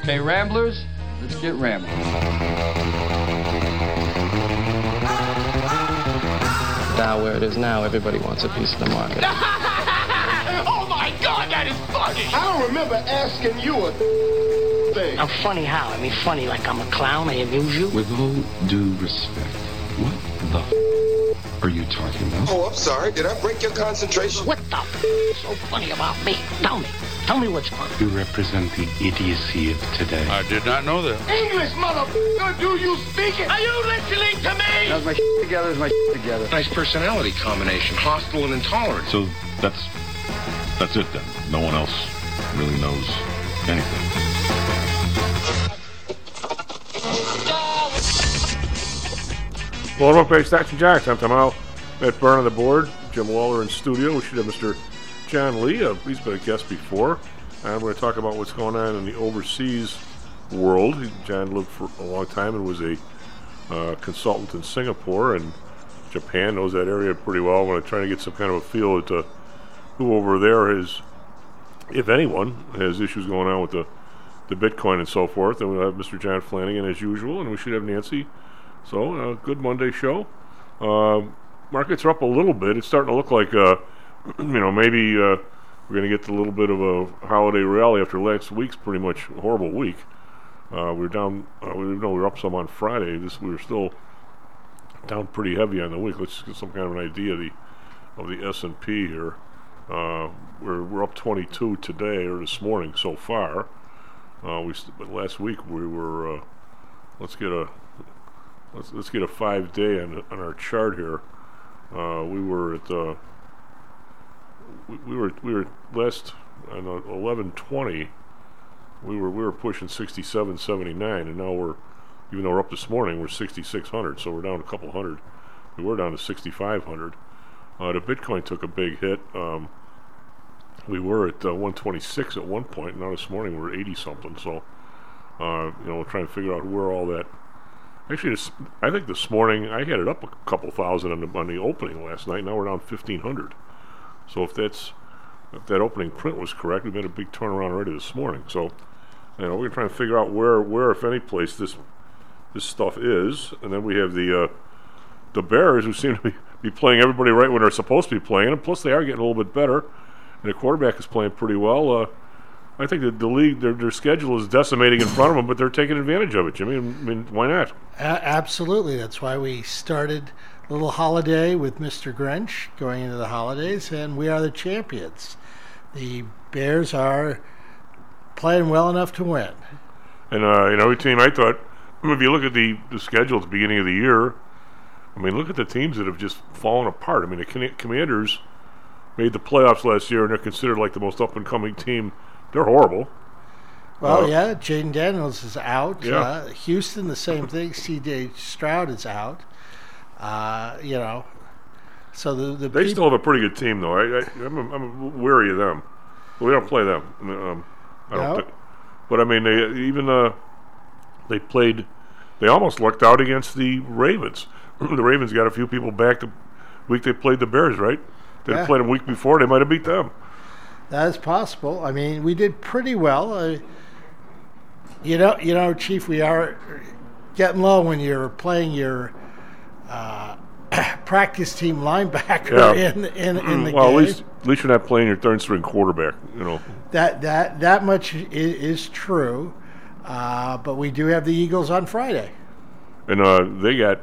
Okay, Ramblers, let's get rambling. Now where it is now, everybody wants a piece of the market. Oh my God, that is funny! I don't remember asking you a thing. I'm funny how? I mean funny like I'm a clown, I amuse you? With all due respect, what the are you talking about? Oh, I'm sorry. Did I break your concentration? What the so funny about me? Tell me. Tell me what's funny. You represent the idiocy of today. I did not know that. English, motherfucker, do you speak it? Are you listening to me? How's my together? Is my together? Nice personality combination, hostile and intolerant. So that's it then. No one else really knows anything. Well, welcome back to Stacks and Jacks. I'm Tom Howell. Matt Byrne on the board. Jim Waller in studio. We should have Mr. John Lee. He's been a guest before. And we're going to talk about what's going on in the overseas world. John lived for a long time and was a consultant in Singapore and Japan. Knows that area pretty well. I'm going to try to get some kind of a feel at who over there is, if anyone, has issues going on with the Bitcoin and so forth. And we'll have Mr. John Flanagan as usual. And we should have Nancy. So, good Monday show. Markets are up a little bit. It's starting to look like, maybe we're going to get a little bit of a holiday rally after last week's pretty much horrible week. We're down, we were up some on Friday. We were still down pretty heavy on the week. Let's get some kind of an idea of the S&P here. We're up 22 today or this morning so far. But last week we were, let's get a 5-day on our chart here. We were at we were last on 11:20. We were pushing 67.79, and now even though we're up this morning, we're 6,600. So we're down a couple hundred. We were down to 6,500. The Bitcoin took a big hit. We were at 126 at one point. Now this morning we're 80 something. So we're trying to figure out where all that. Actually, I think this morning I had it up a couple thousand on the opening last night. Now we're down 1,500. So if that opening print was correct, we made a big turnaround already this morning. So we're going to try and figure out where if any place this stuff is. And then we have the Bears, who seem to be playing everybody right when they're supposed to be playing, and plus they are getting a little bit better. And the quarterback is playing pretty well. I think that the league, their schedule is decimating in front of them, but they're taking advantage of it, Jimmy. I mean, why not? Absolutely. That's why we started a little holiday with Mr. Grinch going into the holidays, and we are the champions. The Bears are playing well enough to win. And, every team, I thought, if you look at the schedule at the beginning of the year, I mean, look at the teams that have just fallen apart. I mean, the Commanders made the playoffs last year, and they're considered like the most up-and-coming team. They're horrible. Well, Jaden Daniels is out. Yeah. Houston, the same thing. C.J. Stroud is out. So they still have a pretty good team, though. I'm wary of them. We don't play them. I don't think. But I mean, they almost lucked out against the Ravens. The Ravens got a few people back the week they played the Bears, right? They played them a week before. They might have beat them. That is possible. I mean, we did pretty well. Chief, we are getting low when you're playing your practice team linebacker in the game. Well, at least you're not playing your third string quarterback. That much is true. But we do have the Eagles on Friday, and they got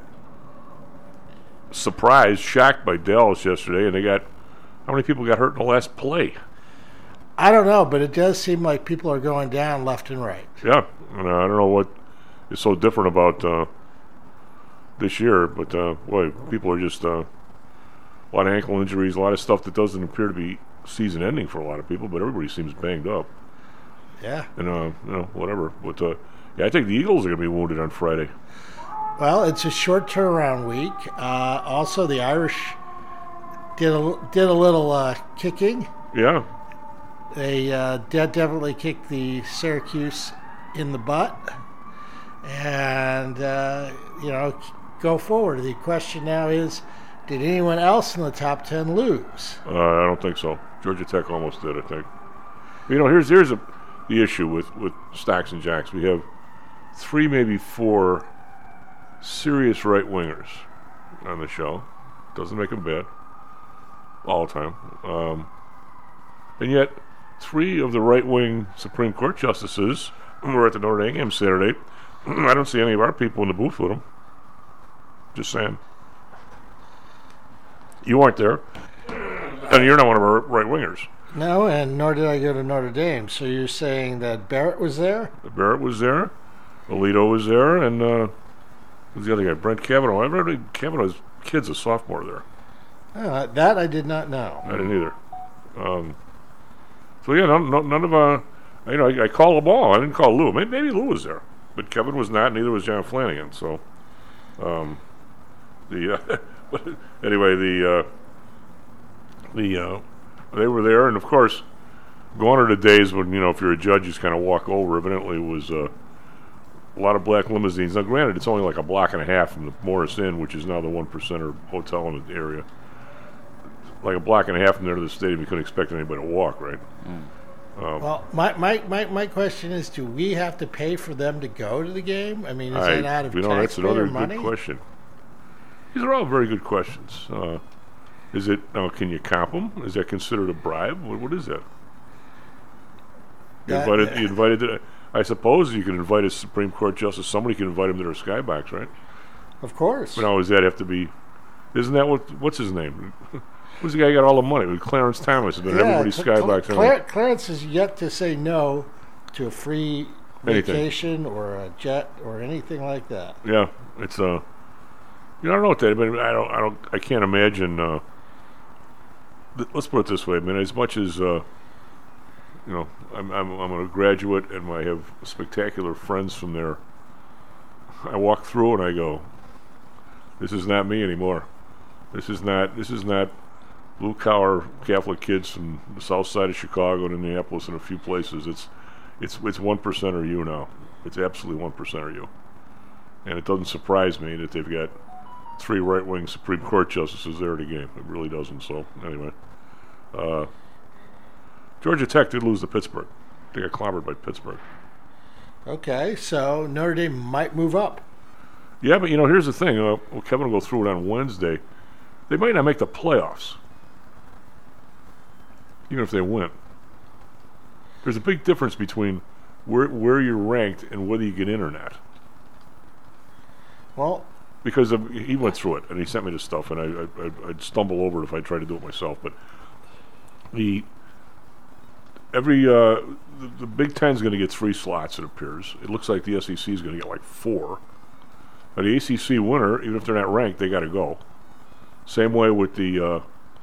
shocked by Dallas yesterday, and they got how many people got hurt in the last play? I don't know, but it does seem like people are going down left and right. Yeah, and I don't know what is so different about this year, but people are just a lot of ankle injuries, a lot of stuff that doesn't appear to be season-ending for a lot of people, but everybody seems banged up. Yeah. And, whatever. But, I think the Eagles are going to be wounded on Friday. Well, it's a short turnaround week. Also, the Irish did a little kicking. Yeah. They definitely kicked the Syracuse in the butt. And, go forward. The question now is, did anyone else in the top 10 lose? I don't think so. Georgia Tech almost did, I think. Here's the issue with Stacks and Jacks. We have 3, maybe 4 serious right wingers on the show. Doesn't make them bad all the time. And yet, 3 of the right wing Supreme Court justices were at the Notre Dame game Saturday. I don't see any of our people in the booth with them. Just saying. You weren't there. And you're not one of our right wingers. No, and nor did I go to Notre Dame. So you're saying that Barrett was there? Barrett was there. Alito was there. And who's the other guy? Brent Kavanaugh. I remember Kavanaugh's kid's a sophomore there. Oh, that I did not know. I didn't either. So yeah, none of I called them all. I didn't call Lou. Maybe Lou was there, but Kevin was not. Neither was John Flanagan. So, anyway, they were there, and of course, gone are the days when if you're a judge, you just kind of walk over. Evidently, it was a lot of black limousines. Now, granted, it's only like a block and a half from the Morris Inn, which is now the 1%er hotel in the area. Like a block and a half from there to the stadium, you couldn't expect anybody to walk, right? Well, my question is, do we have to pay for them to go to the game? I mean, is that out of that's another money? Good question. These are all very good questions. Is it now? Can you comp them? Is that considered a bribe? What is that? You invited. I suppose you can invite a Supreme Court justice. Somebody can invite him to their skybox, right? Of course. But now, does that have to be? Isn't that what's his name? Who's the guy who got all the money? With Clarence Thomas, and then everybody's skybox. Clarence has yet to say no to a free vacation or a jet or anything like that. Yeah, it's I don't know what that. I can't imagine. Let's put it this way. I mean, as much as I'm a graduate and I have spectacular friends from there. I walk through and I go, this is not me anymore. This is not blue collar Catholic kids from the south side of Chicago and Indianapolis and a few places. It's 1% or you now. It's absolutely 1% or you. And it doesn't surprise me that they've got 3 right-wing Supreme Court justices there at the game. It really doesn't. So anyway, Georgia Tech did lose to Pittsburgh. They got clobbered by Pittsburgh. Okay, so Notre Dame might move up. Yeah, but here's the thing. Kevin will go through it on Wednesday. They might not make the playoffs, even if they win. There's a big difference between where you're ranked and whether you get in or not. Well, because he went through it and he sent me the stuff, and I'd stumble over it if I tried to do it myself. But the Big Ten's going to get 3 slots. It appears. It looks like the SEC is going to get like 4. Now, the ACC winner, even if they're not ranked, they got to go. Same way with the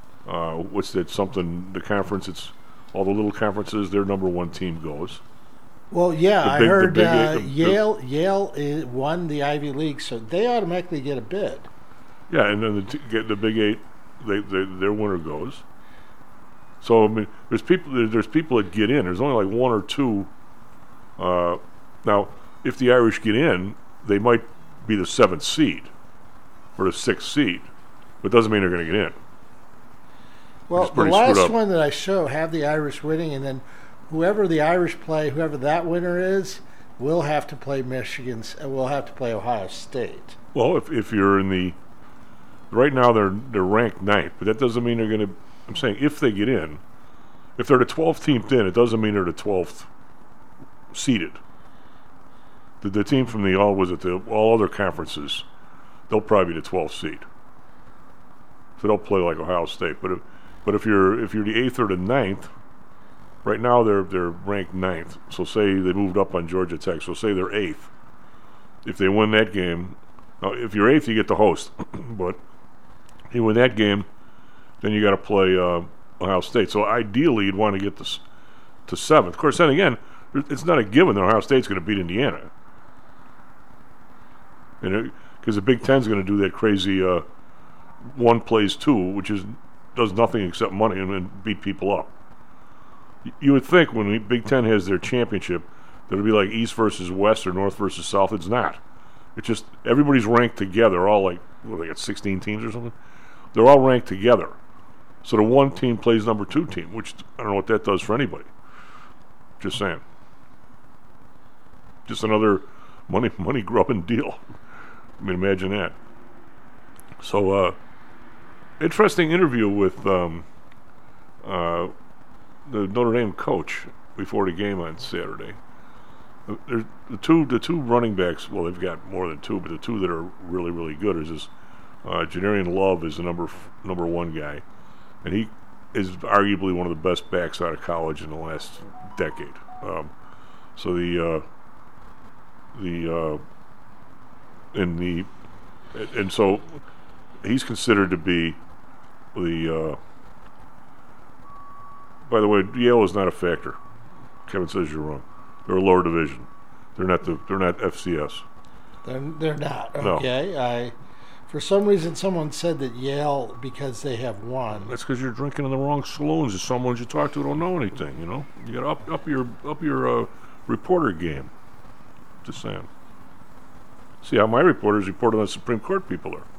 the conference. It's all the little conferences. Their number 1 team goes. Well, yeah, I heard Yale won the Ivy League, so they automatically get a bid. Yeah, and then the Big 8, their winner goes. So I mean, there's people that get in. There's only like 1 or 2. Now, if the Irish get in, they might be the 7th seed or the 6th seed, but it doesn't mean they're going to get in. Well, the last one that I show have the Irish winning, and then whoever the Irish play, whoever that winner is, will have to play will have to play Ohio State. Well, if you're in the right now they're ranked 9th, but that doesn't mean they're going to. I'm saying if they get in, if they're the 12th team in, it doesn't mean they're the 12th seeded. The team from the all other conferences, they'll probably be the 12th seed. So they'll play like Ohio State. But if you're the 8th or the 9th, right now they're ranked 9th. So say they moved up on Georgia Tech. So say they're 8th. If they win that game, now if you're 8th, you get the host. But if you win that game, then you got to play Ohio State. So ideally, you'd want to get this to 7th. Of course, then again, it's not a given that Ohio State's going to beat Indiana. Because the Big Ten's going to do that crazy 1 plays 2, which does nothing except money and beat people up. You would think when the Big Ten has their championship that it'd be like East versus West or North versus South. It's not. It's just everybody's ranked together. All like they got 16 teams or something. They're all ranked together. So the 1 team plays number 2 team, which I don't know what that does for anybody. Just saying. just another money grubbing deal. I mean, imagine that. So, interesting interview with the Notre Dame coach before the game on Saturday. There's the two running backs. Well, they've got more than two, but the two that are really, really good is this Janarian Love is the number one guy, and he is arguably one of the best backs out of college in the last decade. So so he's considered to be the. By the way, Yale is not a factor. Kevin says you're wrong. They're a lower division. They're not FCS. They're not. No. Okay. For some reason, someone said that Yale, because they have one. That's because you're drinking in the wrong saloons. There's someone you talk to don't know anything. You know, you got to up your reporter game. Just saying. See how my reporters report on the Supreme Court people are.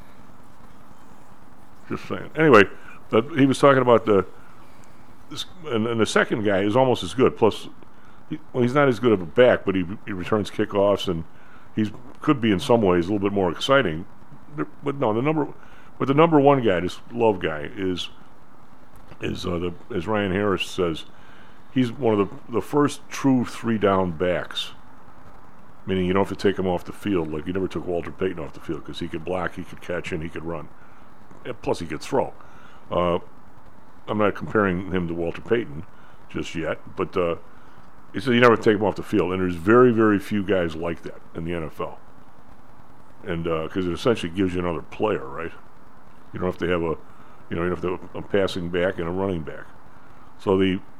Just saying. Anyway, he was talking about and the second guy is almost as good. Plus, he's not as good of a back, but he returns kickoffs and could be in some ways a little bit more exciting. But no, the number one guy, this Love guy, is as Ryan Harris says, he's one of the first true 3-down backs. Meaning you don't have to take him off the field. Like you never took Walter Payton off the field because he could block, he could catch, and he could run. And plus he could throw. I'm not comparing him to Walter Payton just yet, but he said you never take him off the field, and there's very, very few guys like that in the NFL. And because it essentially gives you another player, right? You don't have to have a passing back and a running back. So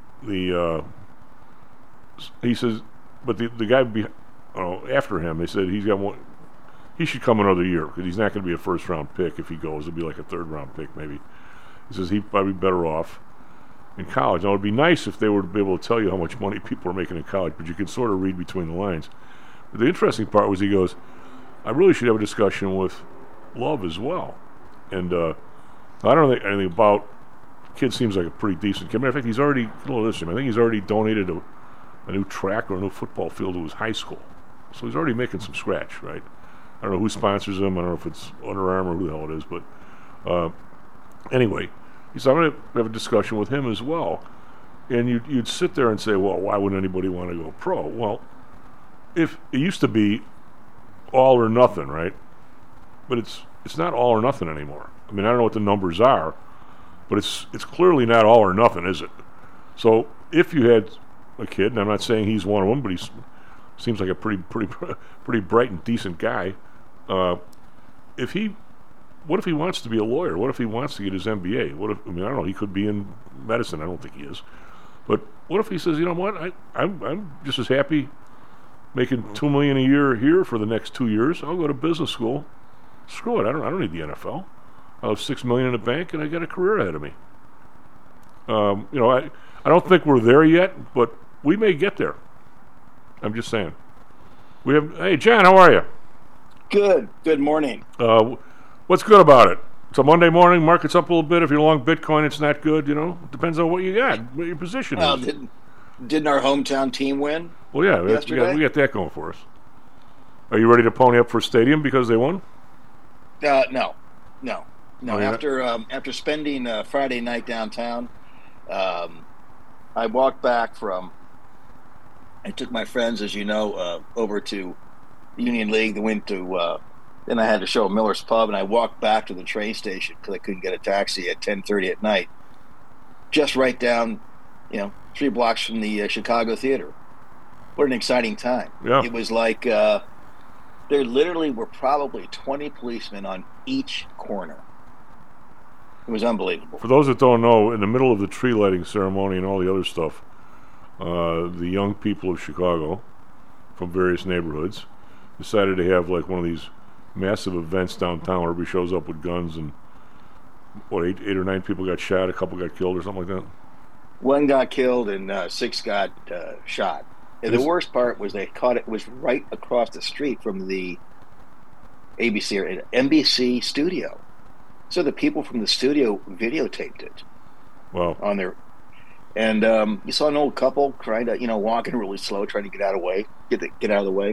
he says, but the guy after him, they said he's got one. He should come another year because he's not going to be a first-round pick if he goes. It'll be like a third-round pick maybe. He says he'd probably be better off in college. Now, it would be nice if they were to be able to tell you how much money people are making in college, but you can sort of read between the lines. But the interesting part was he goes, I really should have a discussion with Love as well. And I don't know anything about kid seems like a pretty decent kid. Matter of fact, he's already, I think he's already donated a new track or a new football field to his high school. So he's already making some scratch, right? I don't know who sponsors him. I don't know if it's Under Armour or who the hell it is. But anyway, he said, I'm going to have a discussion with him as well. And you'd sit there and say, well, why would anybody want to go pro? Well, if it used to be all or nothing, right? But it's not all or nothing anymore. I mean, I don't know what the numbers are, but it's clearly not all or nothing, is it? So if you had a kid, and I'm not saying he's one of them, but he seems like a pretty bright and decent guy. What if he wants to be a lawyer? What if he wants to get his MBA? I don't know. He could be in medicine. I don't think he is. But what if he says, you know what? I'm just as happy making $2 million a year here for the next 2 years. I'll go to business school. Screw it. I don't need the NFL. I'll have $6 million in the bank, and I got a career ahead of me. I don't think we're there yet, but we may get there. I'm just saying. Hey, John, how are you? Good morning. What's good about it? It's a Monday morning, market's up a little bit. If you're long Bitcoin, it's not good, It depends on what you got, what your position is. Didn't our hometown team win? Well, yeah, we got that going for us. Are you ready to pony up for Stadium because they won? No. After spending Friday night downtown, I walked back I took my friends, as you know, over to Union League. They went to, then I had to show Miller's Pub, and I walked back to the train station because I couldn't get a taxi at 10:30 at night. Just right down, 3 blocks from the Chicago Theater. What an exciting time. Yeah. It was like there literally were probably 20 policemen on each corner. It was unbelievable. For those that don't know, in the middle of the tree lighting ceremony and all the other stuff, the young people of Chicago from various neighborhoods decided to have like one of these massive events downtown where everybody shows up with guns and 8 or 9 people got shot, a couple got killed or something like that. 1 got killed and 6 got shot. And the worst part was they caught it was right across the street from the ABC or NBC studio. So the people from the studio videotaped it. Wow. On their, and you saw an old couple trying to, walking really slow, trying to get out of the way. get out of the way.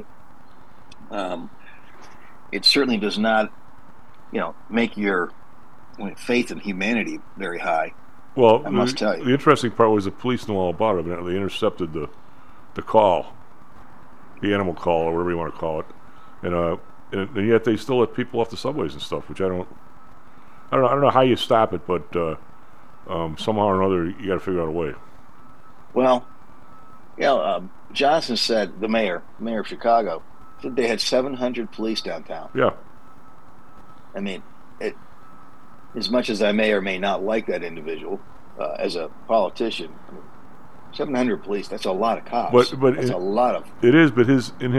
It certainly does not, make your faith in humanity very high. Well, I must tell you. The interesting part was the police knew all about it. They intercepted the call, the animal call, or whatever you want to call it, and yet they still let people off the subways and stuff, which I don't know how you stop it, but somehow or another you got to figure out a way. Well, Johnson said, the mayor of Chicago, said they had 700 police downtown. Yeah. I mean, as much as I may or may not like that individual as a politician, 700 police, that's a lot of cops. But that's a lot of... It is, but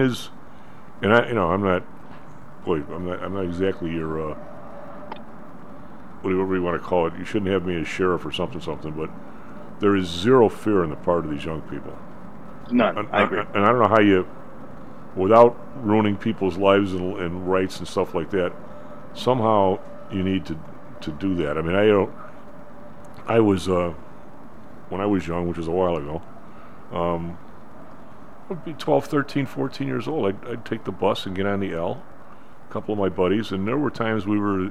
I'm not exactly your, whatever you want to call it. You shouldn't have me as sheriff or something, but there is zero fear on the part of these young people. None, I agree. And I don't know how you, without ruining people's lives and rights and stuff like that, somehow you need to do that. I mean, I was when I was young, which was a while ago, I'd be 12, 13, 14 years old. I'd take the bus and get on the L, a couple of my buddies, and there were times we were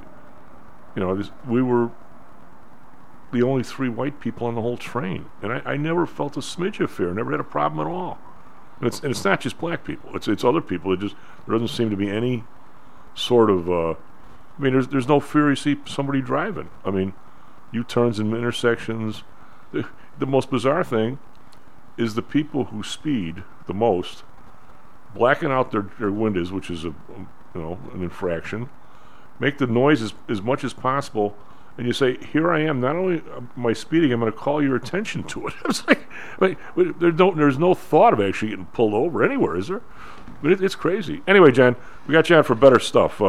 the only 3 white people on the whole train, and I never felt a smidge of fear. Never had a problem at all. And it's not just black people. It's other people. There doesn't seem to be any sort of. There's no fear. You see somebody driving. I mean, U-turns and intersections. The most bizarre thing is the people who speed the most, blacken out their windows, which is an infraction, make the noise as much as possible, and you say, "Here I am. Not only am I speeding, I'm going to call your attention to it." It's like, there's no thought of actually getting pulled over anywhere, is there? But it's crazy. Anyway, John, we got you on for better stuff.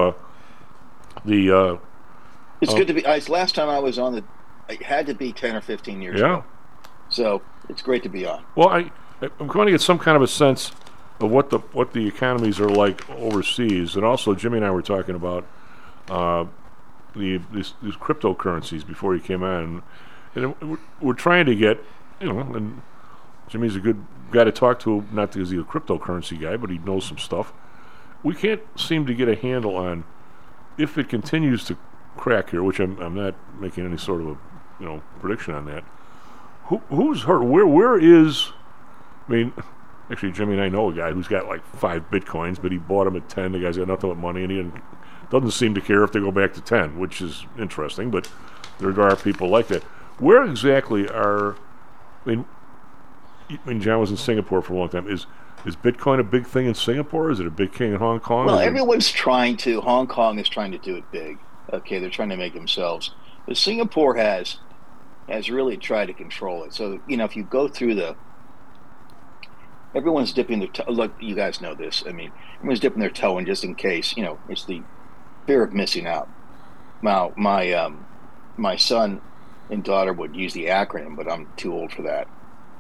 It's good to be. Last time I was on it had to be 10 or 15 years ago. So it's great to be on. Well, I'm going to get some kind of a sense of what the economies are like overseas, and also Jimmy and I were talking about these cryptocurrencies before he came on, and we're trying to get, and Jimmy's a good guy to talk to, not because he's a cryptocurrency guy, but he knows some stuff. We can't seem to get a handle on if it continues to crack here, which I'm not making any sort of a prediction on that. Who's hurt? Where is? I mean, actually, Jimmy and I know a guy who's got like 5 bitcoins, but he bought them at 10. The guy's got nothing but money, and he doesn't seem to care if they go back to 10, which is interesting. But there are people like that. Where exactly are? I mean, John was in Singapore for a long time. Is Bitcoin a big thing in Singapore? Is it a big thing in Hong Kong? Well, everyone's trying to. Hong Kong is trying to do it big. Okay, they're trying to make themselves. But Singapore has really tried to control it. So, if you go through everyone's dipping their toe. Look, you guys know this. I mean, everyone's dipping their toe in just in case. It's the fear of missing out. Now, my son and daughter would use the acronym, but I'm too old for that.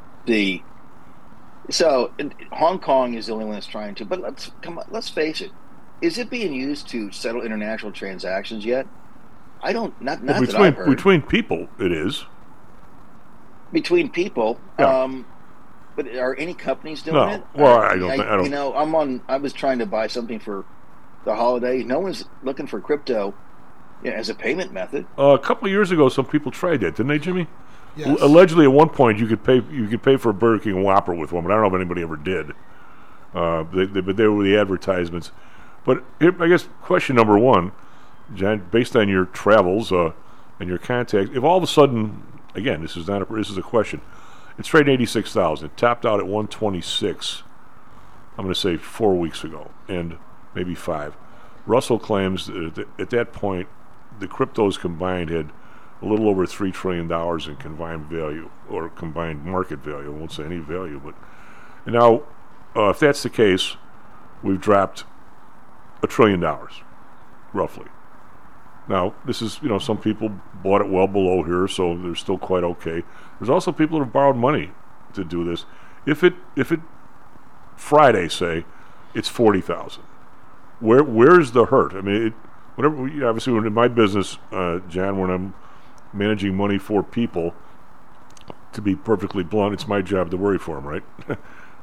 So Hong Kong is the only one that's trying to. But let's face it. Is it being used to settle international transactions yet? I don't. Not that I've heard. Between people, it is. Between people, yeah. But are any companies doing it? Well, I don't. I was trying to buy something for the holiday. No one's looking for crypto as a payment method. A couple of years ago, some people tried that, didn't they, Jimmy? Yes. Allegedly, at one point, you could pay for a Burger King Whopper with one, but I don't know if anybody ever did. But they were the advertisements. But here, I guess question number one, John, based on your travels and your contacts, if all of a sudden, again, this is a question. It's trading 86,000. It topped out at 126. I'm going to say 4 weeks ago, and maybe 5. Russell claims that at that point, the cryptos combined had a little over $3 trillion in combined value, or combined market value. I won't say any value, but and now, if that's the case, we've dropped $1 trillion, roughly. Now, this is, some people bought it well below here, so they're still quite okay. There's also people that have borrowed money to do this. If it Friday, say, it's 40,000. Where's the hurt? I mean, obviously, in my business, John, when I'm managing money for people, to be perfectly blunt, it's my job to worry for them, right?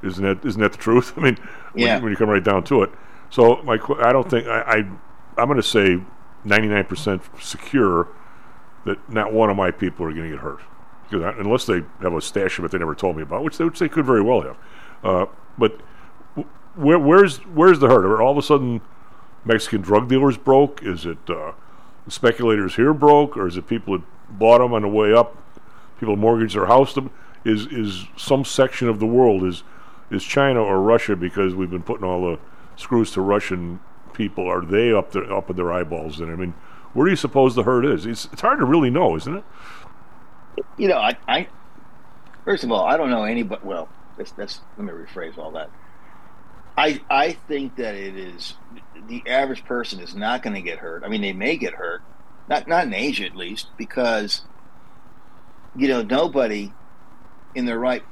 Isn't that the truth? I mean, Yeah. when you come right down to it. So I don't think I'm going to say 99% secure that not one of my people are going to get hurt, because unless they have a stash of it they never told me about, which they could very well have. But where's the hurt? Are all of a sudden Mexican drug dealers broke? Is it speculators here broke, or is it people that bought them on the way up? People mortgaged their house. Is some section of the world is China or Russia, because we've been putting all the screws to Russian people? Are they up in their eyeballs? And I mean, where do you suppose the hurt is? It's hard to really know, isn't it? You know, I first of all, I don't know anybody. Well, let me rephrase all that. I think that it is the average person is not going to get hurt. I mean, they may get hurt, not in Asia at least, because nobody in their right.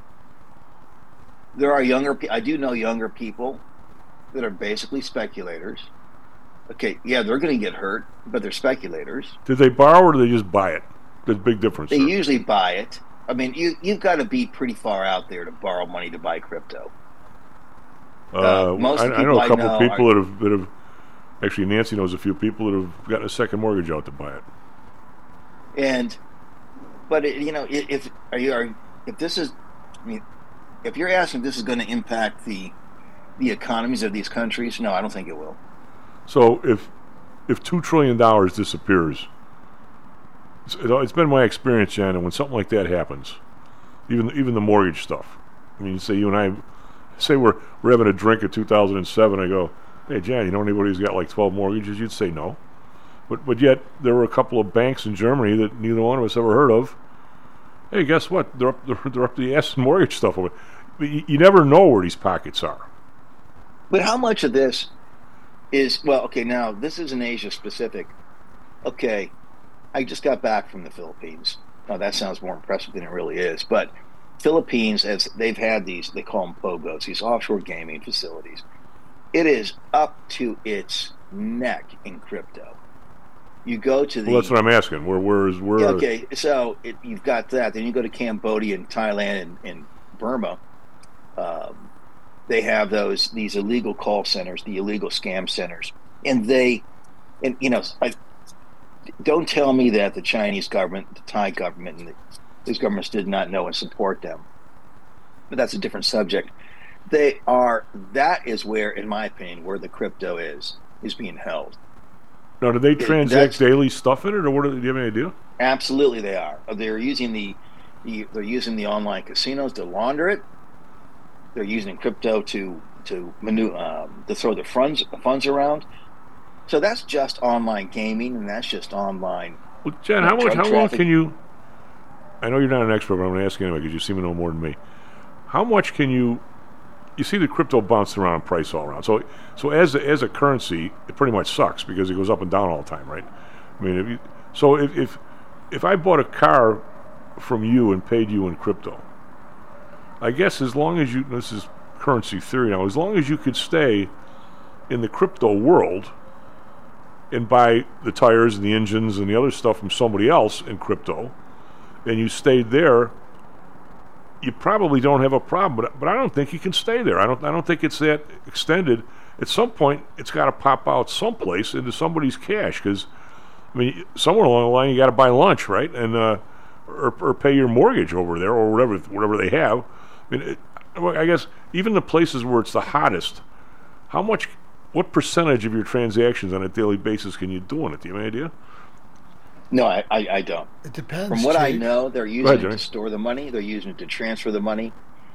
There are younger. I do know younger people that are basically speculators. Okay, yeah, they're going to get hurt, but they're speculators. Did they borrow or did they just buy it? There's a big difference. They usually buy it. I mean, you've got to be pretty far out there to borrow money to buy crypto. Most I know a couple of people that have actually. Nancy knows a few people that have gotten a second mortgage out to buy it. But if this is, I mean, if you're asking if this is going to impact the economies of these countries, no, I don't think it will. So if $2 trillion disappears, it's been my experience, Jan, when something like that happens, even the mortgage stuff. I mean, say you and I, say we're having a drink in 2007. I go, hey, Jan, you know anybody who's got like 12 mortgages? You'd say no. But yet there were a couple of banks in Germany that neither one of us ever heard of. Hey, guess what? They're up the ass in mortgage stuff. You never know where these pockets are. But how much of this is, well, okay, now this is in Asia specific. Okay, I just got back from the Philippines. Now that sounds more impressive than it really is, but Philippines, as they've had these, they call them POGOs, these offshore gaming facilities. It is up to its neck in crypto. You go to the... Well, that's what I'm asking. Where? Yeah, okay, so you've got that. Then you go to Cambodia and Thailand and Burma. They have these illegal call centers, the illegal scam centers, don't tell me that the Chinese government, the Thai government, and these governments did not know and support them. But that's a different subject. That is where, in my opinion, where the crypto is being held. Now, do they transact daily stuff in it, or do you have any idea? Absolutely, they are. They're using the online casinos to launder it. They're using crypto to throw the funds around. So that's just online gaming, and that's just online. Well, Jen, how long can you? I know you're not an expert, but I'm going to ask you anyway because you seem to know more than me. How much can you? You see the crypto bounce around in price all around. So as a currency, it pretty much sucks because it goes up and down all the time, right? I mean, if I bought a car from you and paid you in crypto, I guess as long as this is currency theory now, as long as you could stay in the crypto world and buy the tires and the engines and the other stuff from somebody else in crypto, and you stayed there, you probably don't have a problem. But I don't think you can stay there. I don't think it's that extended. At some point, it's got to pop out someplace into somebody's cash because, I mean, somewhere along the line, you got to buy lunch, right? And or pay your mortgage over there or whatever they have. I mean, I guess even the places where it's the hottest, what percentage of your transactions on a daily basis can you do on it? Do you have any idea? No, I don't. It depends. From what I know, they're using it to store the money. They're using it to transfer the money.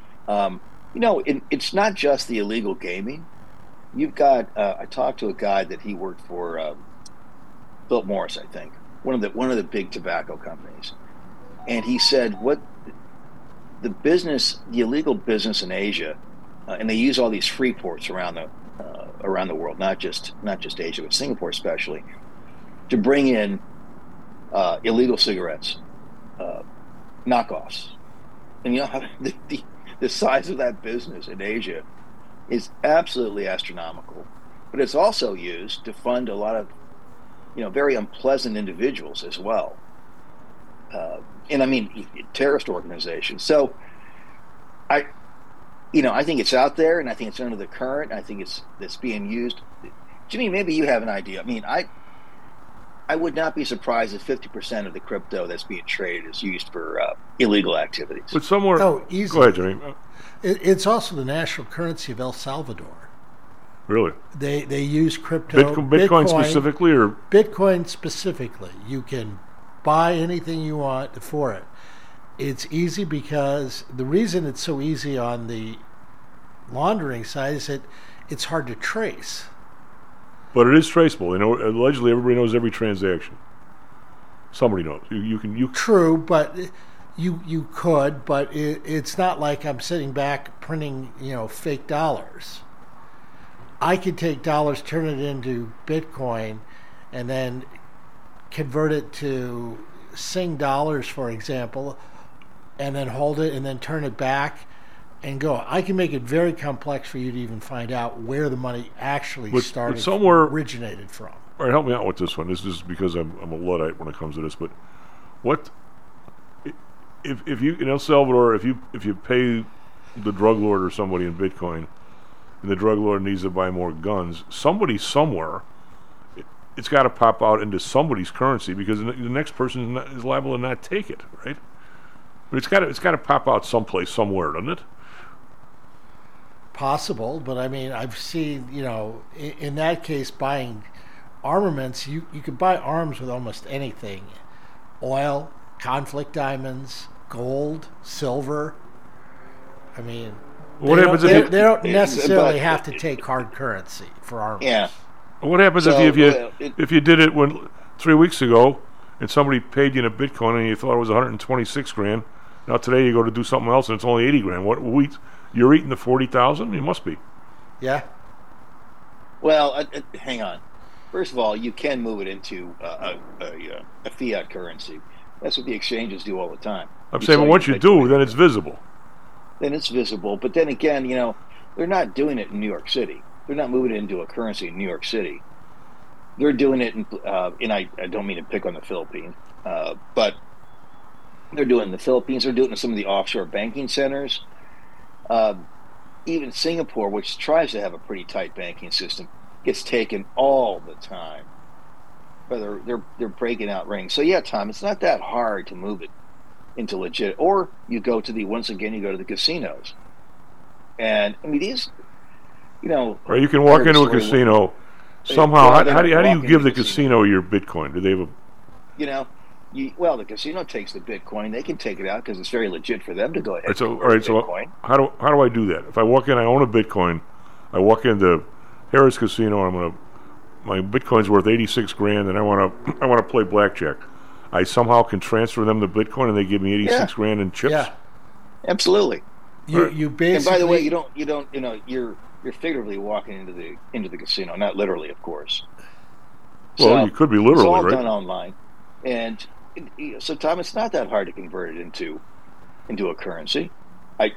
It's not just the illegal gaming. You've got. I talked to a guy that he worked for, Philip Morris, I think, one of the big tobacco companies, and he said what the illegal business in Asia, and they use all these free ports around the world, not just Asia, but Singapore especially, to bring in illegal cigarettes, knockoffs. And you know the size of that business in Asia is absolutely astronomical. But it's also used to fund a lot of very unpleasant individuals as well. And I mean terrorist organizations. So I think it's out there, and I think it's under the current. I think it's being used. Jimmy, maybe you have an idea. I mean, I would not be surprised if 50% of the crypto that's being traded is used for illegal activities. But somewhere... Oh, easy. Go ahead, Jimmy. It's also the national currency of El Salvador. Really? They use crypto. Bitcoin specifically, or Bitcoin specifically. You can buy anything you want for it. It's easy because the reason it's so easy on the laundering side is that it's hard to trace. But it is traceable. Allegedly everybody knows every transaction. Somebody knows. You can. True, but you could, but it's not like I'm sitting back printing fake dollars. I could take dollars, turn it into Bitcoin, and then convert it to Sing dollars, for example, and then hold it and then turn it back and go. I can make it very complex for you to even find out where the money actually originated from. All right, help me out with this one. This is because I'm a Luddite when it comes to this. But what if you in El Salvador, if you pay the drug lord or somebody in Bitcoin, and the drug lord needs to buy more guns, somebody somewhere, it's got to pop out into somebody's currency because the next person is liable to not take it, right? But it's got to pop out someplace, somewhere, doesn't it? Possible, but I mean, I've seen, in that case, buying armaments, you could buy arms with almost anything. Oil, conflict diamonds, gold, silver. I mean, what happens if they don't necessarily have to take hard currency for armaments. Yeah. What happens if you did it 3 weeks ago and somebody paid you in a Bitcoin and you thought it was 126 grand? Now today you go to do something else and it's only 80 grand. What you're eating the 40,000? You must be. Yeah. Well, hang on. First of all, you can move it into a fiat currency. That's what the exchanges do all the time. I'm saying, but once you do, then it's visible. Then it's visible. But then again, they're not doing it in New York City. They're not moving it into a currency in New York City. They're doing it and I don't mean to pick on the Philippines, but they're doing it in the Philippines. They're doing it in some of the offshore banking centers. Even Singapore, which tries to have a pretty tight banking system, gets taken all the time. But they're breaking out rings. So yeah, Tom, it's not that hard to move it into legit. Or you go to the casinos, and I mean these, Or you can walk into a casino somehow. How do you give the casino your Bitcoin? Do they have a? Well, the casino takes the Bitcoin. They can take it out because it's very legit for them to go ahead. All right. So how do I do that? If I walk in, I own a Bitcoin. I walk into Harris Casino. And my Bitcoin's worth 86 grand, and I want to play blackjack. I somehow can transfer them the Bitcoin, and they give me 86 grand in chips. Yeah, absolutely. You basically. And by the way, you don't. You're figuratively walking into the casino, not literally, of course. Well, you could be literally, it's all right? done online, and so Tom, it's not that hard to convert it into a currency. I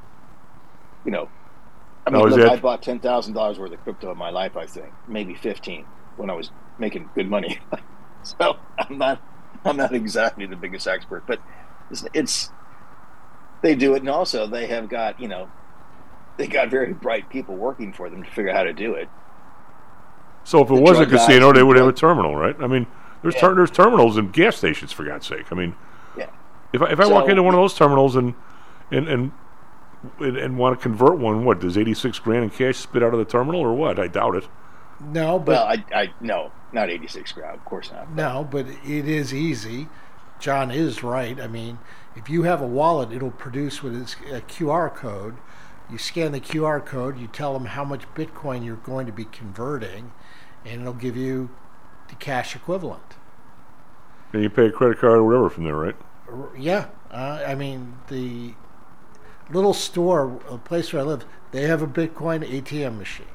bought $10,000 worth of crypto in my life. I think maybe 15 when I was making good money. So I'm not exactly the biggest expert, but it's they do it, and also they have got they got very bright people working for them to figure out how to do it. So if it was a casino, they would have a terminal, right? I mean, there's terminals in gas stations, for God's sake. I mean, if I walk into one of those terminals and want to convert one, what does 86 grand in cash spit out of the terminal, or what? I doubt it. No, but no, not 86 grand. Of course not. No, but it is easy. John is right. I mean, if you have a wallet, it'll produce what is a QR code. You scan the QR code, you tell them how much Bitcoin you're going to be converting, and it'll give you the cash equivalent. And you pay a credit card or whatever from there, right? Yeah. I mean, the little store, a place where I live, they have a Bitcoin ATM machine.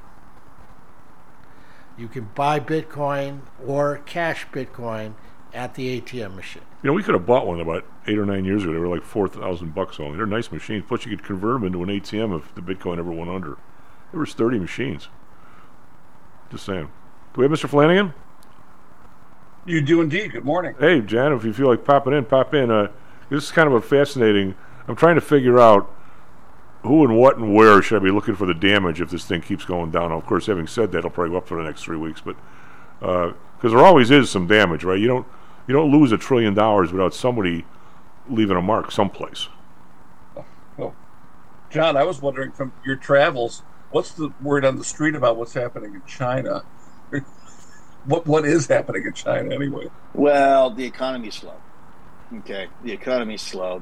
You can buy Bitcoin or cash Bitcoin at the ATM machine. We could have bought one about 8 or 9 years ago. They were like $4,000 only. They're nice machines. Plus, you could convert them into an ATM if the Bitcoin ever went under. There were 30 machines. Just saying. Do we have Mr. Flanagan? You do indeed. Good morning. Hey, Jan, if you feel like popping in, pop in. This is kind of a fascinating... I'm trying to figure out who and what and where should I be looking for the damage if this thing keeps going down? Now, of course, having said that, it'll probably go up for the next 3 weeks, but because there always is some damage, right? You don't lose $1 trillion without somebody leaving a mark someplace. Oh. John, I was wondering, from your travels, what's the word on the street about what's happening in China? What is happening in China anyway? Well, the economy's slow. Okay, the economy's slow.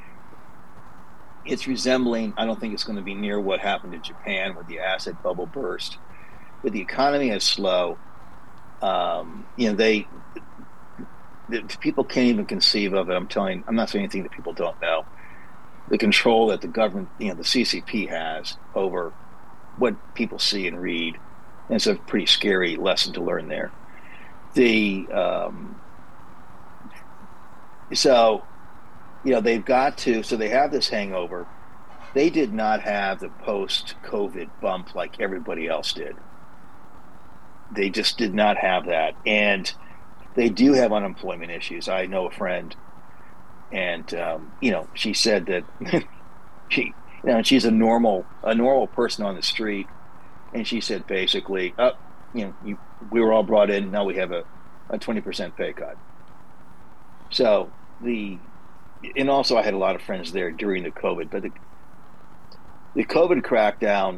It's resembling. I don't think it's going to be near what happened in Japan, where the asset bubble burst. But the economy is slow. The people can't even conceive of it. I'm not saying anything that people don't know. The control that the government, the CCP has over what people see and read. And it's a pretty scary lesson to learn there. They've got to, so they have this hangover. They did not have the post-COVID bump like everybody else did. They just did not have that. And they do have unemployment issues. I know a friend, and, she said that she's a normal person on the street. And she said basically, we were all brought in, now we have a 20% pay cut. So and also I had a lot of friends there during the COVID, but the COVID crackdown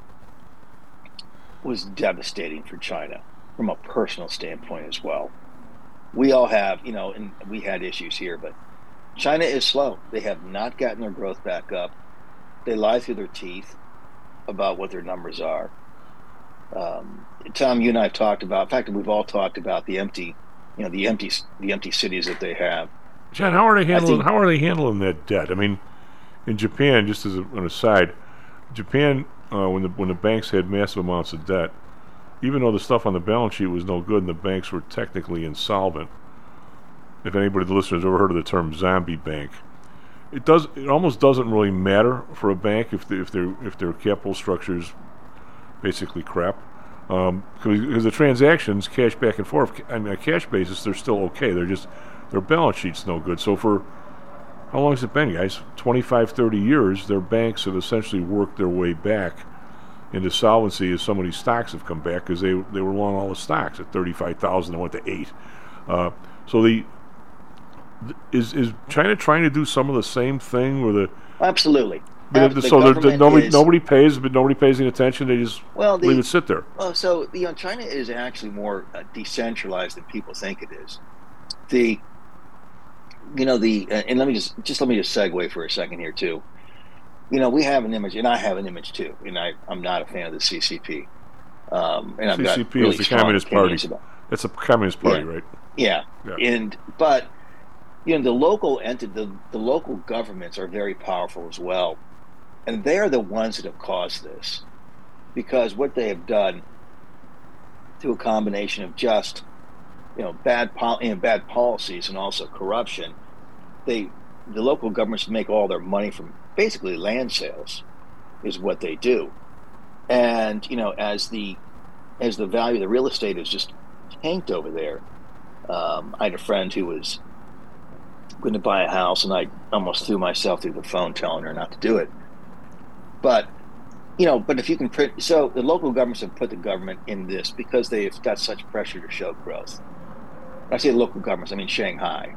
was devastating for China from a personal standpoint as well. We all have, and we had issues here, but China is slow. They have not gotten their growth back up. They lie through their teeth about what their numbers are. Tom, you and I have talked about. In fact, we've all talked about the empty cities that they have. John, how are they handling that debt? I mean, in Japan, just as an aside, Japan, when the banks had massive amounts of debt, even though the stuff on the balance sheet was no good and the banks were technically insolvent. If anybody of the listeners has ever heard of the term zombie bank, it almost doesn't really matter for a bank if their capital structures basically crap, because the transactions, cash back and forth, on a cash basis, they're still okay. Their balance sheet's no good. So for how long has it been, guys? 25, 30 years, their banks have essentially worked their way back into solvency as some of these stocks have come back, because they were long all the stocks at 35,000 and went to 8. Is China trying to do some of the same thing where the absolutely. Nobody pays, but nobody pays any attention. They just leave it sit there. Well, so China is actually more decentralized than people think it is. And let me just segue for a second here too. We have an image, and I have an image too, and I'm not a fan of the CCP. And I've got CCP really is the Communist Party. That's a Communist Party, right? Yeah. But the local the local governments are very powerful as well. And they are the ones that have caused this, because what they have done, through a combination of just, bad policies and also corruption, the local governments make all their money from basically land sales, is what they do. And as the value of the real estate is just tanked over there. I had a friend who was going to buy a house, and I almost threw myself through the phone telling her not to do it. But if you can print, so the local governments have put the government in this because they've got such pressure to show growth. When I say local governments, I mean Shanghai.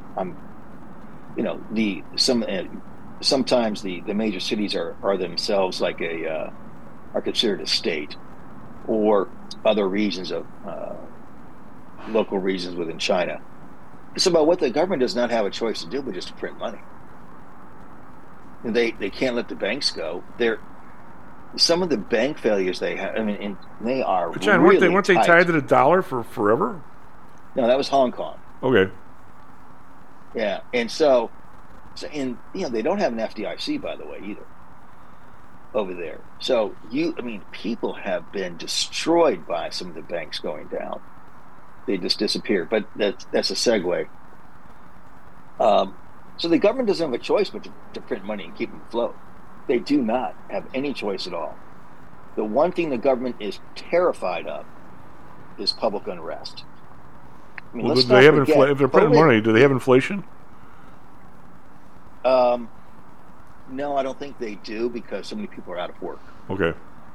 Sometimes the major cities are themselves like are considered a state, or other regions of local regions within China. It's about what the government does not have a choice to do, but just to print money. And they can't let the banks go. Some of the bank failures they have, and they are. But John, weren't they tied to the dollar for forever? No, that was Hong Kong. Okay. Yeah, and they don't have an FDIC, by the way, either, over there. So people have been destroyed by some of the banks going down. They just disappeared. But that's a segue. So the government doesn't have a choice but to print money and keep them afloat. They do not have any choice at all. The one thing the government is terrified of is public unrest. Well, do they have if they're printing money, do they have inflation? No, I don't think they do because so many people are out of work. Okay.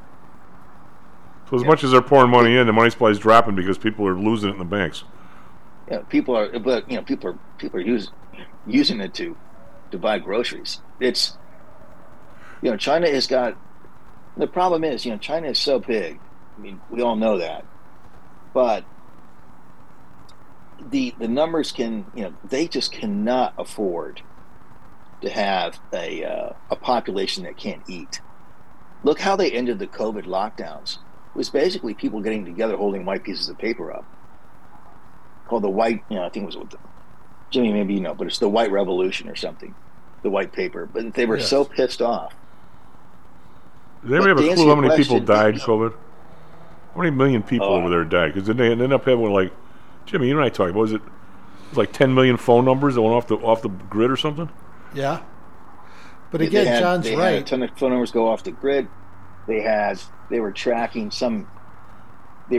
So as much as they're pouring money in, the money supply is dropping because people are losing it in the banks. Yeah, people are using it to buy groceries. It's China has got. The problem is, China is so big. I mean, we all know that, but the numbers can, they just cannot afford to have a population that can't eat. Look how they ended the COVID lockdowns. It was basically people getting together holding white pieces of paper up, called the white, I think it was Jimmy, maybe but it's the White Revolution or something, the white paper. But they were so pissed off. Does anybody have a clue how many people died COVID? How many million people over there died? Because they ended up having like, Jimmy, you and I talked about, was it like 10 million phone numbers that went off the grid or something? Yeah. But again, John's right. Had a ton of phone numbers go off the grid. They were tracking the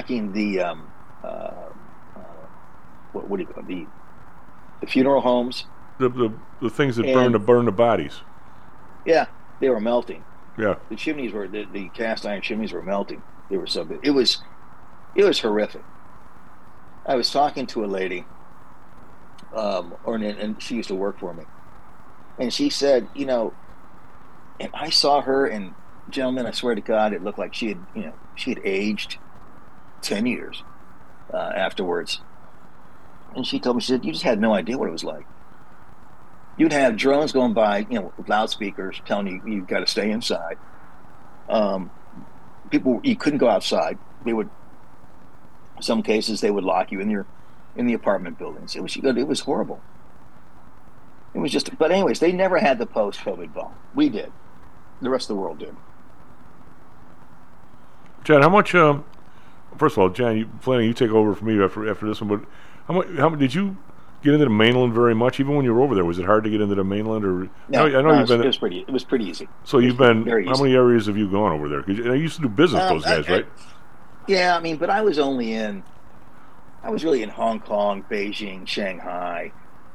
what do you call it? The funeral homes. The things that burn the bodies. Yeah, they were melting. Yeah. The chimneys were the cast iron chimneys were melting. They were so big. It was horrific. I was talking to a lady, and she used to work for me, and she said, and I saw her, and gentlemen, I swear to God, it looked like she had aged 10 years afterwards. And she told me, she said, you just had no idea what it was like. You'd have drones going by, with loudspeakers telling you you've got to stay inside. People, you couldn't go outside. They would, in some cases, they would lock you in the apartment buildings. It was horrible. It was just, but anyways, they never had the post-COVID bomb. We did. The rest of the world did. John, how much? First of all, John, you take over for me after this one. But how much did you get into the mainland very much? Even when you were over there, was it hard to get into the mainland? Or no, I know you've been. It was pretty easy. So you've been. How many areas have you gone over there? Because you used to do business with those guys, right? Yeah, but I was really in Hong Kong, Beijing, Shanghai,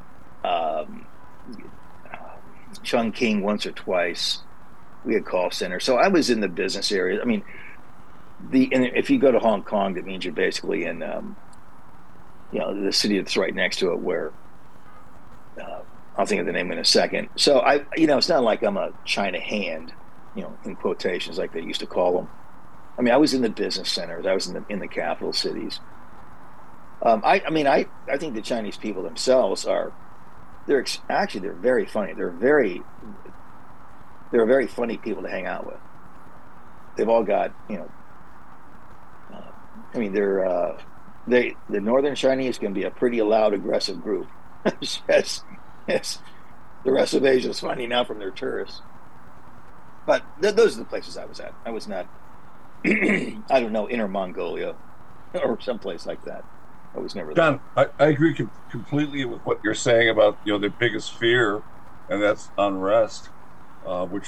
Chongqing once or twice. We had call centers, so I was in the business area. And if you go to Hong Kong, that means you're basically in, the city that's right next to it. Where I'll think of the name in a second. So it's not like I'm a China hand, in quotations like they used to call them. I was in the business centers. I was in the capital cities. I think the Chinese people themselves they're very funny. They're very funny people to hang out with. They've all got, the Northern Chinese can be a pretty loud, aggressive group. Yes. The rest of Asia is finding out from their tourists. But those are the places I was at. I was not, I don't know, Inner Mongolia or someplace like that. I was never there. John, I agree completely with what you're saying about, their biggest fear, and that's unrest, which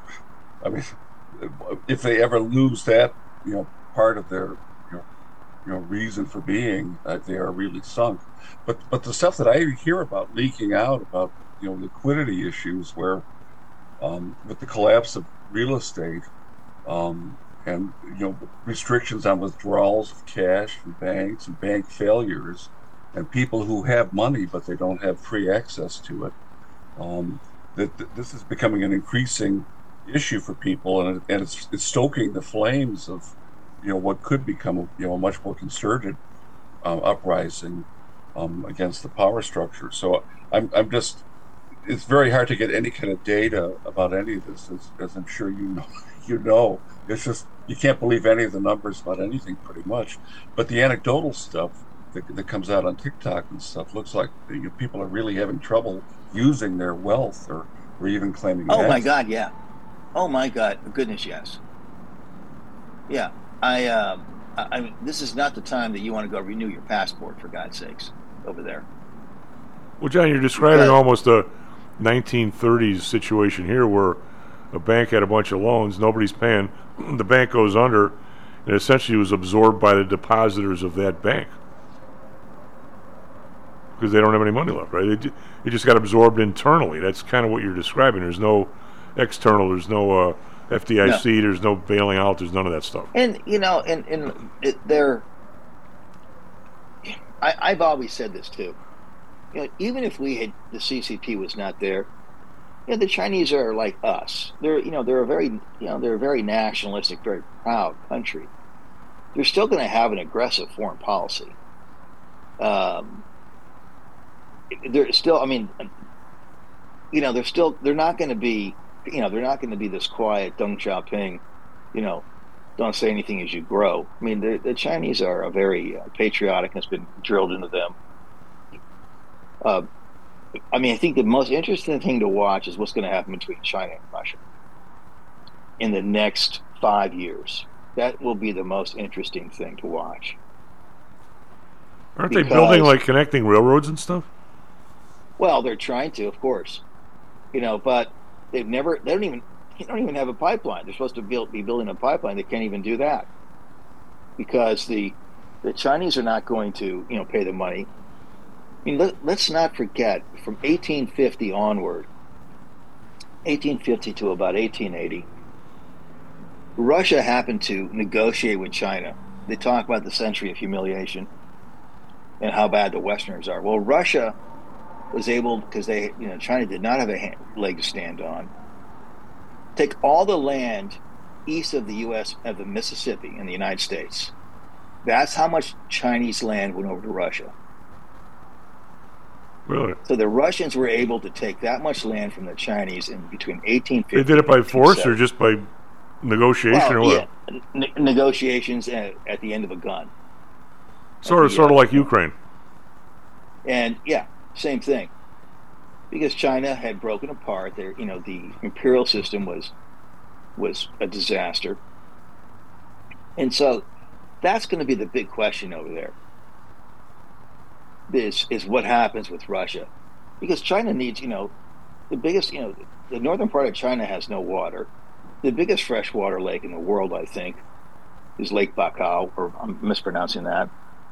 if they ever lose that, part of their, reason for being, they are really sunk. But the stuff that I hear about leaking out about, liquidity issues where, with the collapse of real estate, and restrictions on withdrawals of cash from banks and bank failures, and people who have money but they don't have free access to it, that this is becoming an increasing issue for people, and it's stoking the flames of what could become a much more concerted uprising against the power structure. So I'm just, it's very hard to get any kind of data about any of this, as I'm sure you know. It's just, you can't believe any of the numbers about anything pretty much. But the anecdotal stuff that comes out on TikTok and stuff looks like people are really having trouble using their wealth or even claiming Oh, my God, yeah. Oh, my God. Goodness, yes. Yeah. I mean, this is not the time that you want to go renew your passport, for God's sakes, over there. Well, John, you're describing almost a 1930s situation here where a bank had a bunch of loans, nobody's paying, the bank goes under, and essentially was absorbed by the depositors of that bank. because they don't have any money left, right? It just got absorbed internally. That's kind of what you're describing. There's no external. There's no FDIC. No. There's no bailing out. There's none of that stuff. And I've always said this too. Even if the CCP was not there, the Chinese are like us. They're a very nationalistic, very proud country. They're still going to have an aggressive foreign policy. They're still. I mean, they're not going to be. They're not going to be this quiet Deng Xiaoping. Don't say anything as you grow. I mean, the Chinese are a very patriotic, and it's been drilled into them. I think the most interesting thing to watch is what's going to happen between China and Russia in the next 5 years. That will be the most interesting thing to watch. Aren't they building connecting railroads and stuff? Well, they're trying to, of course, but they don't even have a pipeline. They're supposed to be building a pipeline. They can't even do that because the Chinese are not going to pay the money. I mean, let's not forget, from 1850 onward, 1850 to about 1880, Russia happened to negotiate with China. They talk about the century of humiliation and how bad the Westerners are. Well, Russia was able, because China did not have a leg to stand on, take all the land east of the U.S. of the Mississippi in the United States. That's how much Chinese land went over to Russia. Really? So the Russians were able to take that much land from the Chinese in between 1850. They did it by force or just by negotiation or what? Yeah, negotiations at the end of a gun. Sort of like Ukraine. And same thing. Because China had broken apart. The imperial system was a disaster. And so that's going to be the big question over there. This is what happens with Russia, because China needs, the biggest, the northern part of China has no water. The biggest freshwater lake in the world, I think, is Lake Baikal, or I'm mispronouncing that.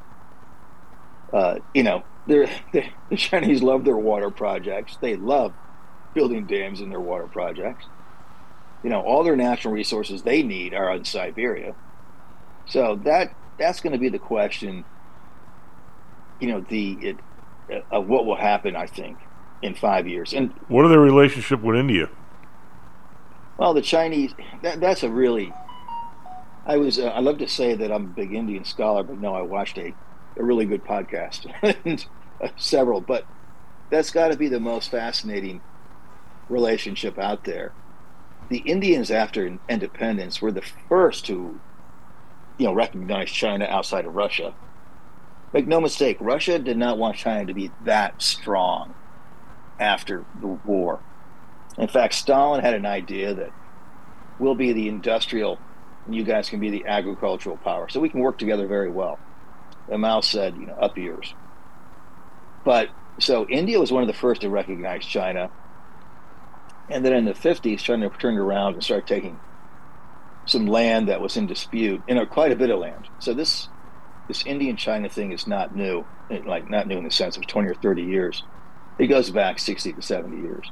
The Chinese love their water projects. They love building dams in their water projects. All their natural resources they need are in Siberia. So that's going to be the question. Of what will happen, I think, in 5 years. And what are their relationship with India? Well, the Chinese, that's a really, I love to say that I'm a big Indian scholar, but no, I watched a really good podcast, and several, but that's got to be the most fascinating relationship out there. The Indians, after independence, were the first to, recognize China outside of Russia. Make no mistake, Russia did not want China to be that strong after the war. In fact, Stalin had an idea that we'll be the industrial and you guys can be the agricultural power. So we can work together very well. And Mao said, up yours. But so India was one of the first to recognize China. And then in the 50s, China turned around and started taking some land that was in dispute, and quite a bit of land. So this Indian-China thing is not new, not new in the sense of 20 or 30 years. It goes back 60 to 70 years.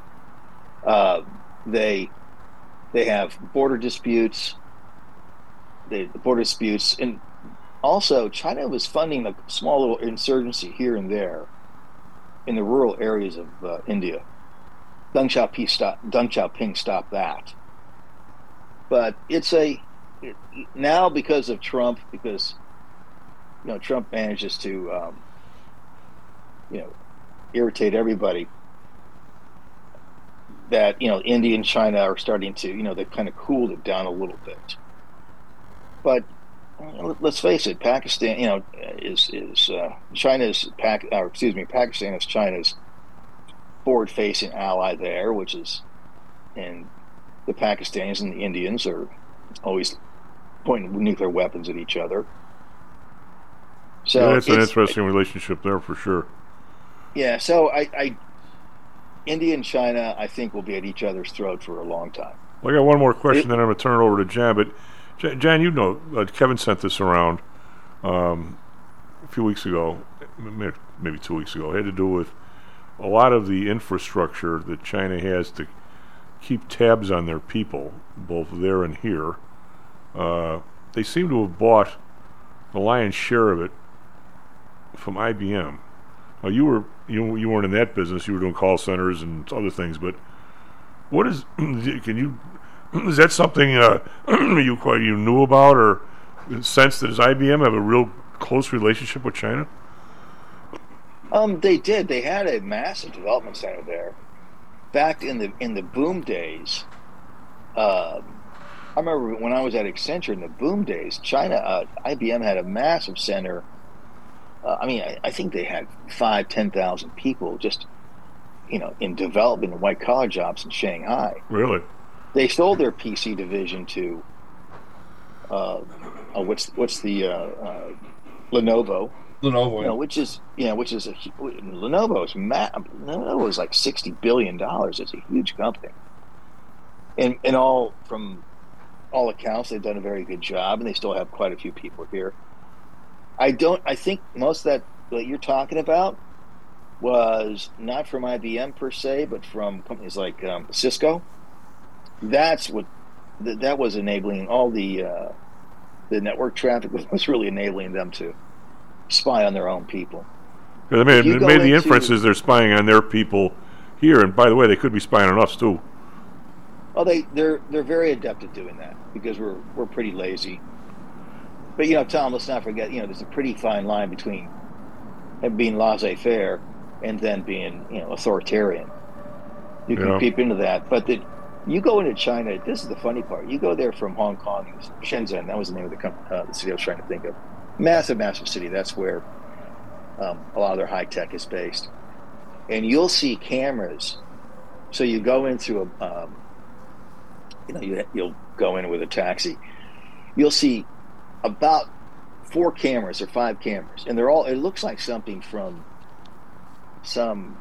They have border disputes. And also China was funding a small little insurgency here and there in the rural areas of India. Deng Xiaoping stopped that. But now because of Trump, because Trump manages to, irritate everybody, that, India and China are starting to, they've kind of cooled it down a little bit. But let's face it, Pakistan, Pakistan is China's forward-facing ally there, and the Pakistanis and the Indians are always pointing nuclear weapons at each other. So it's an interesting relationship there for sure. Yeah, so India and China, I think, will be at each other's throat for a long time. Well, I got one more question, then I'm going to turn it over to Jan. But Jan, Kevin sent this around few weeks ago, maybe 2 weeks ago, had to do with a lot of the infrastructure that China has to keep tabs on their people, both there and here. They seem to have bought the lion's share of it from IBM. Now you weren't in that business. You were doing call centers and other things. But what is is that something you knew about or sensed that does IBM have a real close relationship with China? They did. They had a massive development center there back in the boom days. I remember when I was at Accenture in the boom days, IBM had a massive center. I think they had 10,000 people just, in development and white collar jobs in Shanghai. Really? They sold their PC division to what's the Lenovo. Lenovo, which is Lenovo is like $60 billion. It's a huge company, and from all accounts, they've done a very good job, and they still have quite a few people here. I think most of that you're talking about was not from IBM per se, but from companies like Cisco. That's what that was enabling all the network traffic was really enabling them to spy on their own people. Because it made the inferences they're spying on their people here, and by the way, they could be spying on us too. Well, they're very adept at doing that because we're pretty lazy. But Tom, let's not forget, there's a pretty fine line between being laissez-faire and then being authoritarian. You can peep into that, but you go into China. This is the funny part. You go there from Hong Kong, Shenzhen. That was the name of the city I was trying to think of. Massive, massive city. That's where a lot of their high tech is based. And you'll see cameras. So you go in through you'll go in with a taxi. You'll see about 4 cameras or 5 cameras, and they're all. It looks like something from some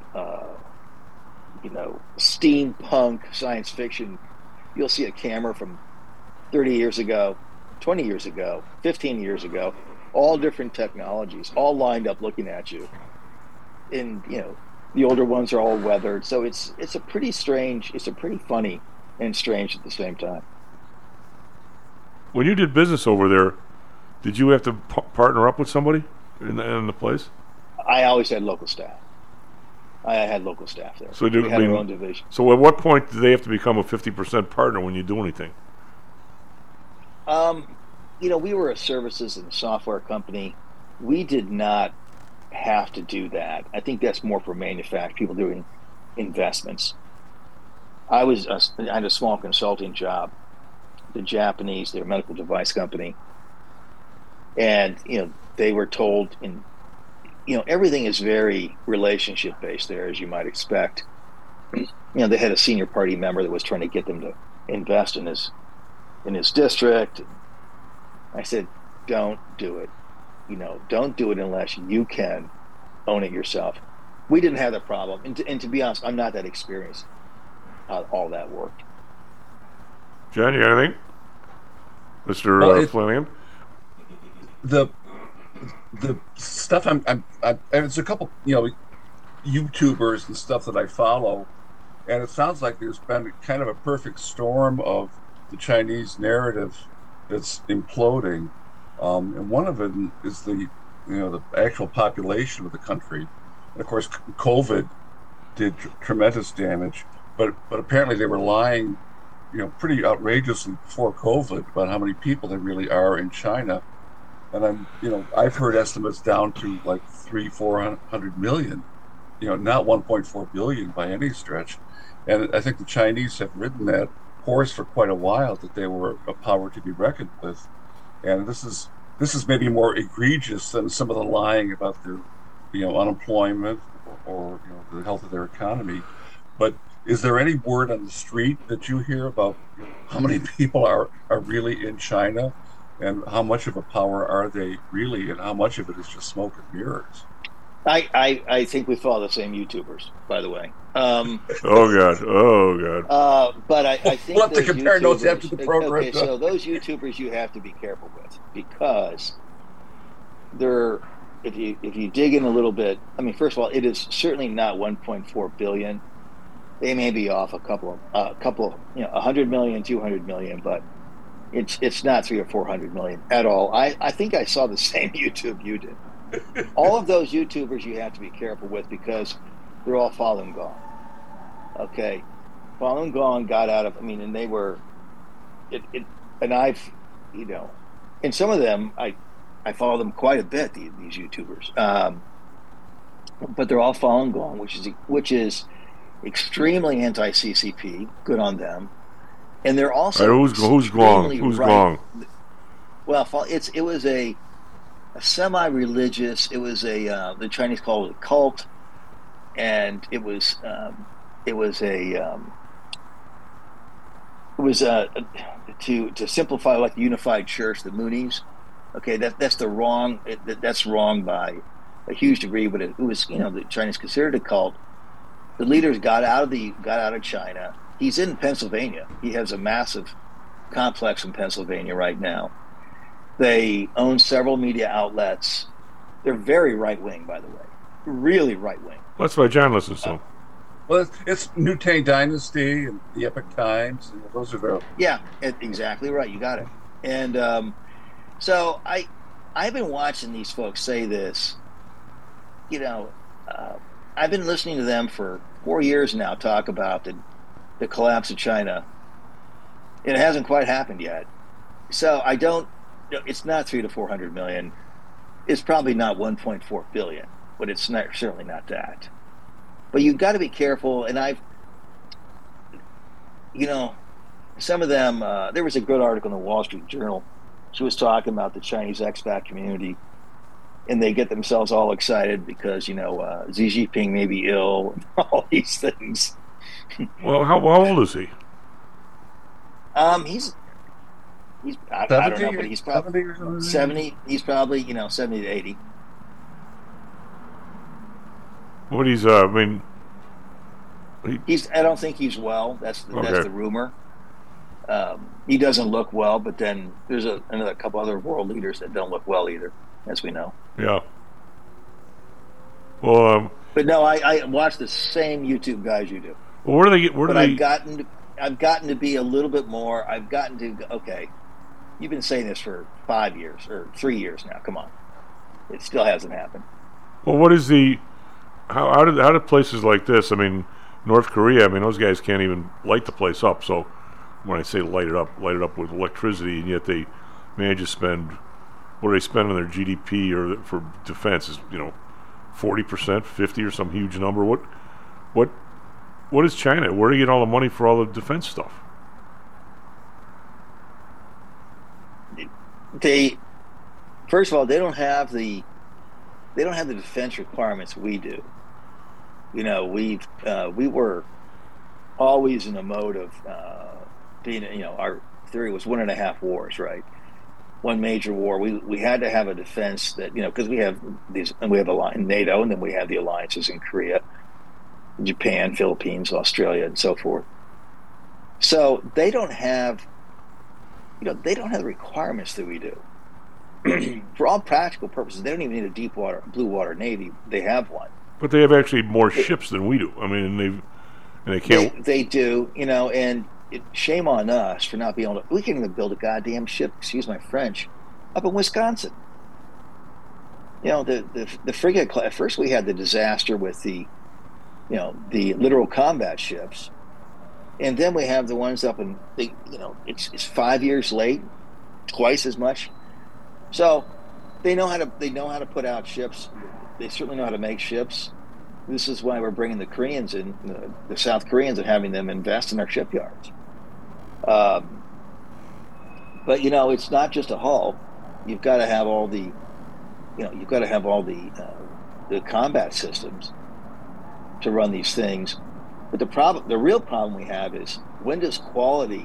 steampunk science fiction. You'll see a camera from 30 years ago, 20 years ago, 15 years ago. All different technologies, all lined up looking at you. And the older ones are all weathered, so it's a pretty strange. It's a pretty funny and strange at the same time. When you did business over there, did you have to partner up with somebody in the place? I always had local staff. I had local staff there. So we had our own division. So at what point do they have to become a 50% partner when you do anything? We were a services and software company. We did not have to do that. I think that's more for manufacturers, people doing investments. I had a small consulting job. The Japanese, their medical device company, and they were told, everything is very relationship based there, as you might expect. They had a senior party member that was trying to get them to invest in his district. I said, don't do it. Don't do it unless you can own it yourself. We didn't have that problem, and to be honest, I'm not that experienced how all that worked. John, you got anything? Mr. Flanagan? The stuff there's a couple, YouTubers and stuff that I follow, and it sounds like there's been kind of a perfect storm of the Chinese narrative that's imploding. And one of them is the actual population of the country. And of course, COVID did tremendous damage, but apparently they were lying, pretty outrageously before COVID about how many people there really are in China. And I've heard estimates down to like 300-400 million, not 1.4 billion by any stretch. And I think the Chinese have ridden that horse for quite a while, that they were a power to be reckoned with. And this is maybe more egregious than some of the lying about their, unemployment or the health of their economy. But is there any word on the street that you hear about how many people are really in China, and how much of a power are they really, and how much of it is just smoke and mirrors? I think we follow the same YouTubers, by the way. Oh God. But I think we'll have to compare notes after the program. Okay, so those YouTubers you have to be careful with, because they're if you dig in a little bit, I mean, first of all, it is certainly not 1.4 billion. They may be off a couple, 100 million, 200 million, but it's not 300 or 400 million at all. I think I saw the same YouTube you did. All of those YouTubers you have to be careful with because they're all Falun Gong. Okay, Falun Gong got out of. I mean, and they were, and I've, and some of them I follow them quite a bit. These YouTubers, but they're all Falun Gong, which is extremely anti-CCP. Good on them, and they're also who's Gong? Who's Gong? Well, it was a semi-religious. It was the Chinese call it a cult, and it was to simplify, like the Unified Church, the Moonies. Okay, that's wrong by a huge degree, but it was the Chinese considered a cult. The leaders got out of China. He's in Pennsylvania. He has a massive complex in Pennsylvania right now. They own several media outlets. They're very right wing, by the way, really right wing. That's why John listens to them. Well, it's New Tang Dynasty and the Epoch Times. Those are their... Yeah, exactly right. You got it. And so I've been watching these folks say this. I've been listening to them for 4 years now talk about the collapse of China. It hasn't quite happened yet. So I don't. It's not 300 to 400 million. It's probably not 1.4 billion, but it's certainly not that. But you've got to be careful. And some of them. There was a good article in the Wall Street Journal. She was talking about the Chinese expat community, and they get themselves all excited because Xi Jinping may be ill and all these things. Well, how old is he? I don't know, but he's probably 70. He's probably 70 to 80. What he's I don't think he's well. That's the rumor. He doesn't look well, but then there's another couple other world leaders that don't look well either, as we know. Yeah. Well, but no, I watch the same YouTube guys you do. Well, where do they get? I've gotten to be a little bit more. I've gotten to okay. You've been saying this for 5 years or 3 years now. Come on, it still hasn't happened. Well, what is the? How do places like this? I mean, North Korea. I mean, those guys can't even light the place up. So when I say light it up with electricity, and yet they manage to spend. What do they spend on their GDP or for defense? Is 40%, 50%, or some huge number? What is China? Where do you get all the money for all the defense stuff? First of all, they don't have the defense requirements we do. We were always in a mode of being. Our theory was 1.5 wars, right? One major war. We had to have a defense that because we have these, and we have NATO, and then we have the alliances in Korea, Japan, Philippines, Australia, and so forth. So they don't have the requirements that we do. For all practical purposes, they don't even need a blue water navy. They have one. But they have actually more ships than we do. I mean, they can't. They do, and shame on us for not being able to. We can't even build a goddamn ship. Excuse my French, up in Wisconsin. The frigate class. At first, we had the disaster with the littoral combat ships, and then we have the ones up in it's 5 years late, twice as much. So they know how to put out ships. They certainly know how to make ships. This is why we're bringing the Koreans in, the South Koreans, and having them invest in our shipyards. But it's not just a hull. You've got to have all the combat systems to run these things. But the real problem we have is when does quantity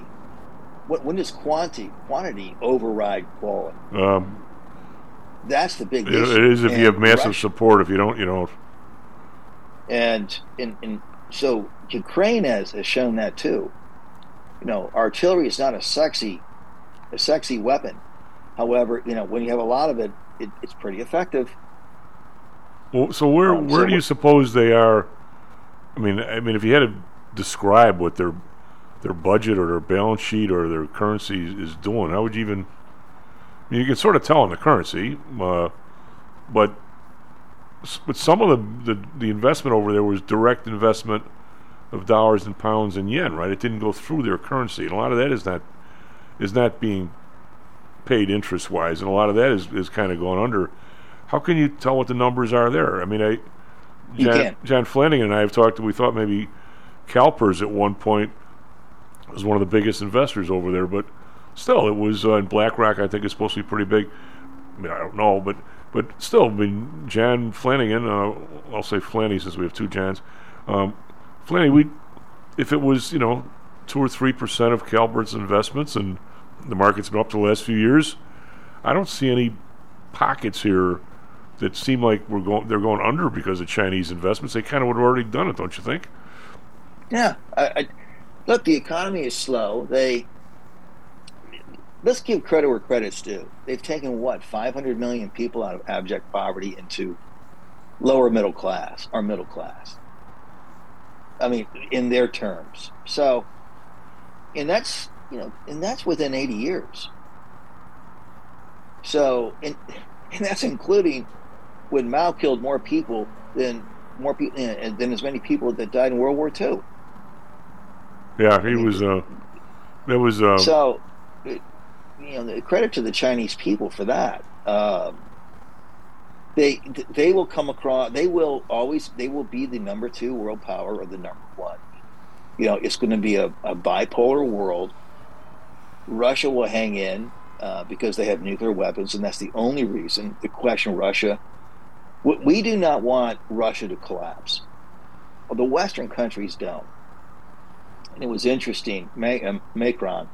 override quality? That's the big issue. It is if you have massive support. If you don't, And so Ukraine has shown that too. Artillery is not a sexy weapon. However, when you have a lot of it, it's pretty effective. Well, so where do you suppose they are? I mean, if you had to describe what their budget or their balance sheet or their currency is doing, how would you even? I mean, you can sort of tell in the currency, but some of the investment over there was direct investment of dollars and pounds and yen, right? It didn't go through their currency, and a lot of that is not being paid interest wise, and a lot of that is kind of going under. How can you tell what the numbers are there? I mean, John Flanagan and I have talked. We thought maybe CalPERS at one point was one of the biggest investors over there, but still, it was and BlackRock. I think is supposed to be pretty big. I mean, I don't know, but still, I mean, John Flanagan. I'll say Flanny since we have two Johns. Flanny, if it was 2 or 3% of CalPERS investments, and the market's been up the last few years, I don't see any pockets here that seem like they're going under because of Chinese investments. They kind of would have already done it, don't you think? Yeah. Look, the economy is slow. Let's give credit where credit's due. They've taken 500 million people out of abject poverty into lower middle class or middle class. I mean, in their terms. So, and that's within 80 years. So, and that's including when Mao killed more people than as many people that died in World War II. Yeah, was. There was. So, the credit to the Chinese people for that. They will come across. They will be the number 2 world power or the number 1. It's going to be a bipolar world. Russia will hang in because they have nuclear weapons, and that's the only reason. The question, Russia. We do not want Russia to collapse. Well, the Western countries don't. And it was interesting. Macron,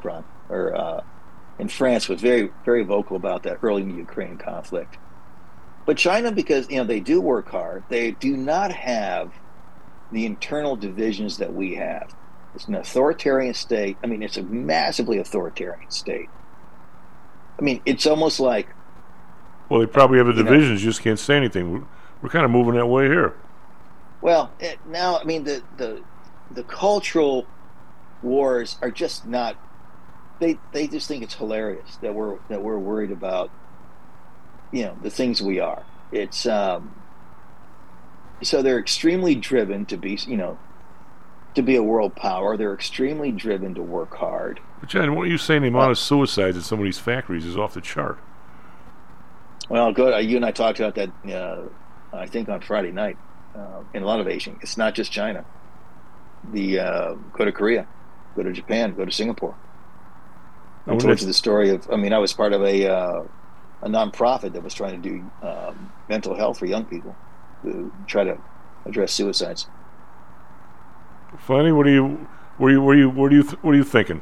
in France, was very, very vocal about that early in the Ukraine conflict. But China, because they do work hard, they do not have the internal divisions that we have. It's an authoritarian state. I mean, it's a massively authoritarian state. I mean, it's almost like. Well, they probably have the divisions. You just can't say anything. We're kind of moving that way here. Well, now, I mean, the cultural wars are just not. They just think it's hilarious that we're worried about. The things we are. It's so they're extremely driven to be a world power. They're extremely driven to work hard. But John, what are you saying? The amount of suicides in some of these factories is off the chart. Well, you and I talked about that. I think on Friday night. In a lot of Asian, it's not just China. Go to Korea, go to Japan, go to Singapore. I told you the story of. I mean, I was part of a nonprofit that was trying to do mental health for young people to try to address suicides. Flanny, what are you thinking,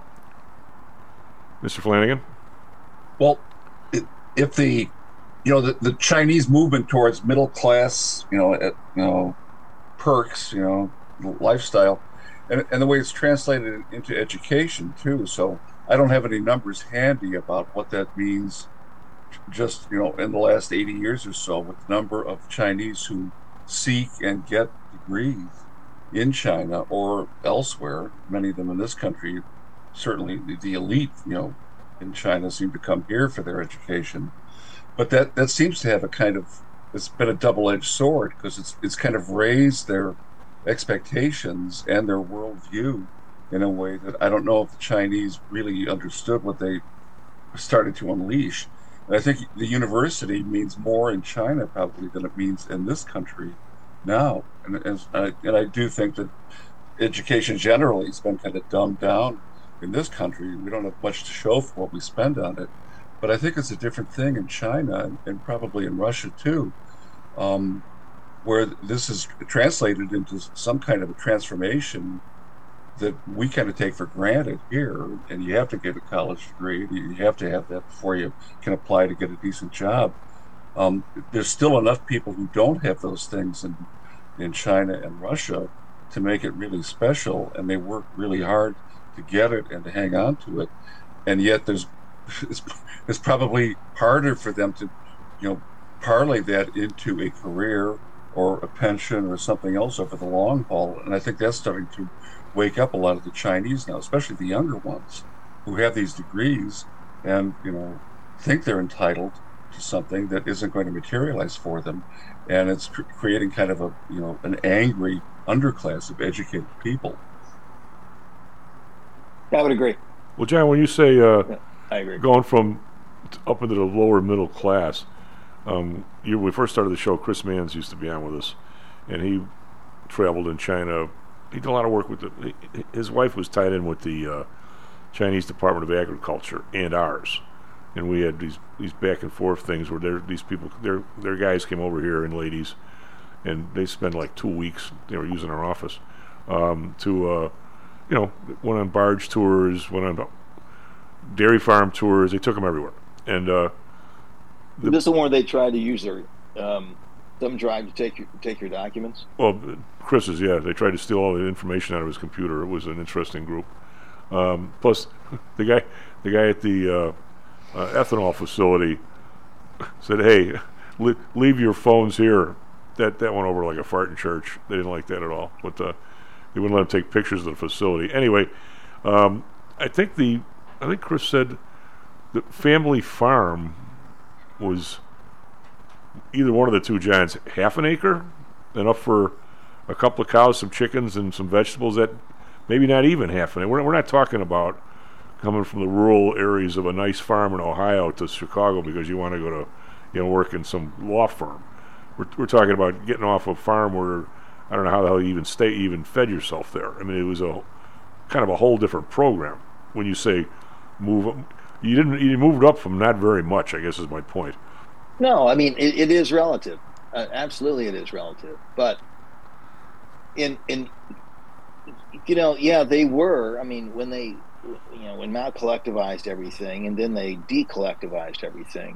Mr. Flanagan? Well, if the Chinese movement towards middle class, perks, lifestyle, and the way it's translated into education too. So I don't have any numbers handy about what that means. Just in the last 80 years or so, with the number of Chinese who seek and get degrees in China or elsewhere, many of them in this country, certainly the elite, in China seem to come here for their education. But that seems to have it's been a double-edged sword because it's kind of raised their expectations and their worldview in a way that I don't know if the Chinese really understood what they started to unleash. And I think the university means more in China probably than it means in this country now. And I do think that education generally has been kind of dumbed down in this country. We don't have much to show for what we spend on it. But I think it's a different thing in China and probably in Russia too, where this is translated into some kind of a transformation that we kind of take for granted here. And you have to get a college degree. You have to have that before you can apply to get a decent job. There's still enough people who don't have those things in China and Russia to make it really special, and they work really hard to get it and to hang on to it. And yet it's probably harder for them to, parlay that into a career or a pension or something else over the long haul. And I think that's starting to wake up a lot of the Chinese now, especially the younger ones who have these degrees and, think they're entitled to something that isn't going to materialize for them. And it's creating kind of an angry underclass of educated people. I would agree. Well, John, when you say I agree. Going from up into the lower middle class, when we first started the show, Chris Manns used to be on with us, and he traveled in China. He did a lot of work with his wife was tied in with the Chinese Department of Agriculture and ours, and we had these back and forth things where these people, their guys came over here and ladies, and they spent like 2 weeks. They were using our office went on barge tours, went on dairy farm tours. They took them everywhere. And this is the one where they tried to use their thumb drive to take your documents. Well, Chris's, yeah, they tried to steal all the information out of his computer. It was an interesting group. Plus, the guy at the ethanol facility said, "Hey, leave your phones here." That went over like a fart in church. They didn't like that at all. But they wouldn't let him take pictures of the facility. Anyway, I think Chris said the family farm was either one of the two giants, half an acre, enough for a couple of cows, some chickens, and some vegetables. That maybe not even half an acre. We're not talking about coming from the rural areas of a nice farm in Ohio to Chicago because you want to go to work in some law firm. We're talking about getting off a farm where I don't know how the hell you even fed yourself there. I mean, it was a kind of a whole different program. When you say move, you moved up from not very much, I guess is my point. No, I mean it is relative. Absolutely, it is relative. But in they were. I mean, when Mao collectivized everything, and then they decollectivized everything.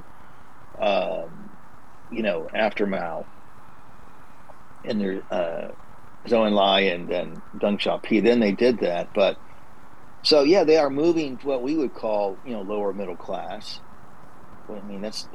After Mao, and their Zhou Enlai and then Deng Xiaoping, then they did that. But so they are moving to what we would call lower middle class. Well, I mean it's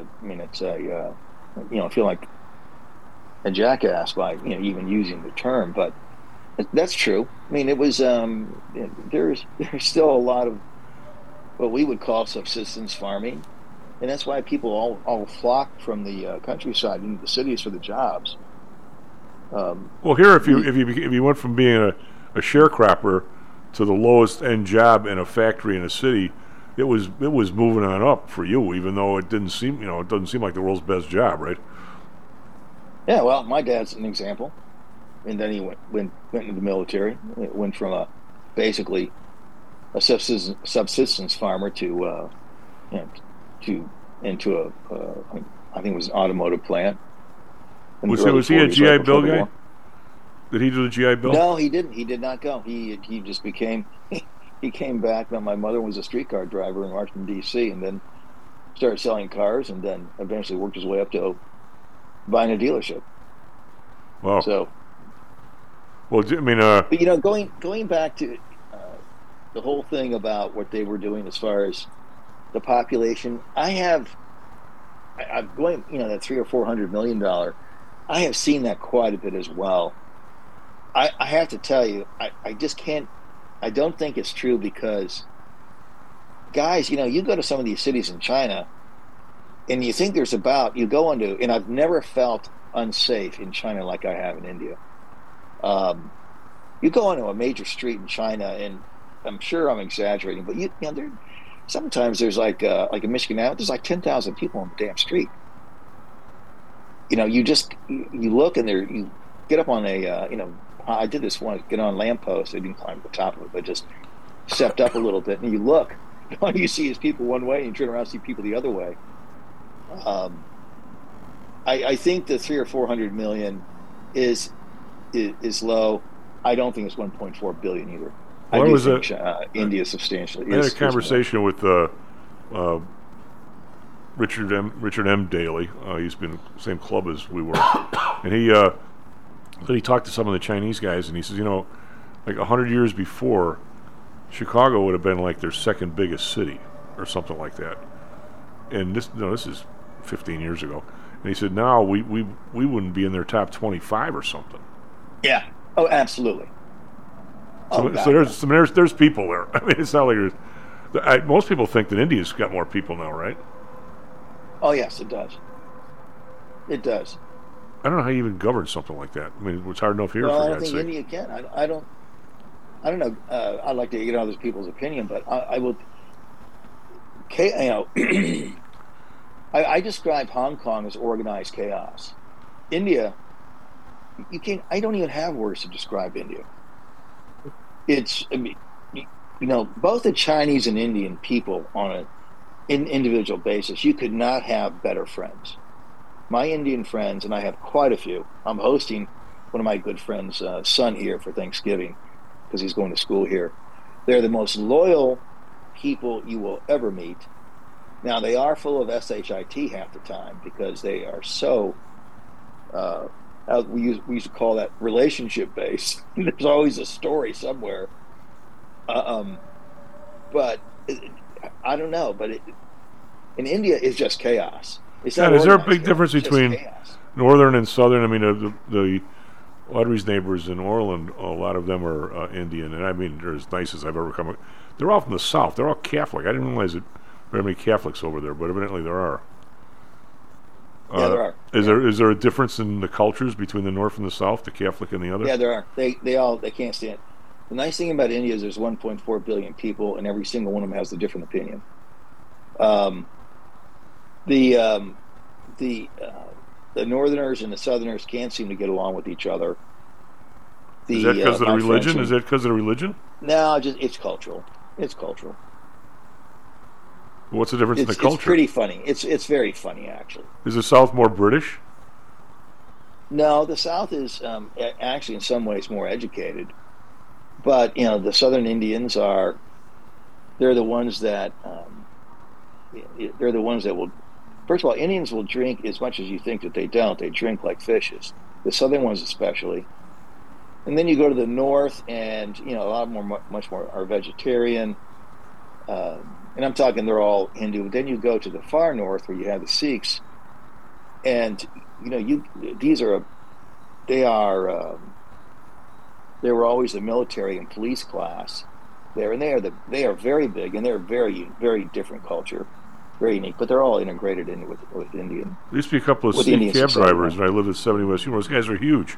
I feel like a jackass by even using the term, but that's true. I mean it was there's still a lot of what we would call subsistence farming. And that's why people all flock from the countryside into the cities for the jobs. Well, here, if you went from being a sharecropper to the lowest end job in a factory in a city, it was moving on up for you, even though it doesn't seem like the world's best job, right? Yeah, well, my dad's an example, and then he went into the military. It went from basically a subsistence farmer to into a I think it was an automotive plant. Was he a GI Bill guy? Did he do the GI Bill? No, he didn't. He did not go. He just became. He came back. My mother was a streetcar driver in Washington D.C. and then started selling cars, and then eventually worked his way up to buying a dealership. Wow. So. Well, I mean, but going back to the whole thing about what they were doing as far as the population, I'm going, that $300 or $400 million. I have seen that quite a bit as well. I have to tell you, I just can't. I don't think it's true because, guys, you go to some of these cities in China, and you think you go into, and I've never felt unsafe in China like I have in India. You go into a major street in China, and I'm sure I'm exaggerating, but sometimes there's like in Michigan now, there's like 10,000 people on the damn street. You look and you get up on I did this once, get on a lamppost. I didn't climb to the top of it, but just stepped up a little bit, and you look. All you see is people one way, and you turn around and see people the other way. I think the 300 or 400 million is low. I don't think it's 1.4 billion either. Well, I do think India substantially. I had a conversation with Richard M. Daly. He's been in the same club as we were, and he talked to some of the Chinese guys, and he says, like 100 years before, Chicago would have been like their second biggest city, or something like that. And this is 15 years ago, And he said, "No, we wouldn't be in their top 25 or something." Yeah. Oh, absolutely. So there's people there. I mean, it's not like most people think that India's got more people now, right? Oh yes, it does. It does. I don't know how you even govern something like that. I mean, it's hard enough here. Well, for I don't God's think sake. India can. I don't know. I'd like to get other people's opinion, but I will. I describe Hong Kong as organized chaos. India, you can't. I don't even have words to describe India. It's, both the Chinese and Indian people on an individual basis, you could not have better friends. My Indian friends, and I have quite a few. I'm hosting one of my good friends' son here for Thanksgiving because he's going to school here. They're the most loyal people you will ever meet. Now, they are full of shit half the time because they are so, we used to call that relationship based. There's always a story somewhere. But I don't know. But in India, it's just chaos. Is there a big difference between northern and southern? I mean, the Audrey's neighbors in Orland, a lot of them are Indian, and I mean, they're as nice as I've ever come. They're all from the south. They're all Catholic. I didn't realize that there are many Catholics over there, but evidently there are. Yeah, there are. Is there a difference in the cultures between the north and the south, the Catholic and the other? Yeah, there are. They can't stand. The nice thing about India is there's 1.4 billion people, and every single one of them has a different opinion. The Northerners and the Southerners can't seem to get along with each other. Is that because of the religion? Is that because of the religion? No, it's cultural. It's cultural. What's the difference in the culture? It's pretty funny. It's very funny, actually. Is the South more British? No, the South is actually in some ways more educated. But, the Southern Indians they're the ones that will, first of all, Indians will drink as much as you think that they don't. They drink like fishes. The Southern ones especially. And then you go to the North and, a lot more, much more are vegetarian. And I'm talking they're all Hindu. Then you go to the far north where you have the Sikhs, and they were always the military and police class there, and they are very big, and they're very, very different culture, very unique. But they're all integrated in with Indian. There used to be a couple of Sikh cab drivers when I lived at 70 West Humor. Those guys are huge.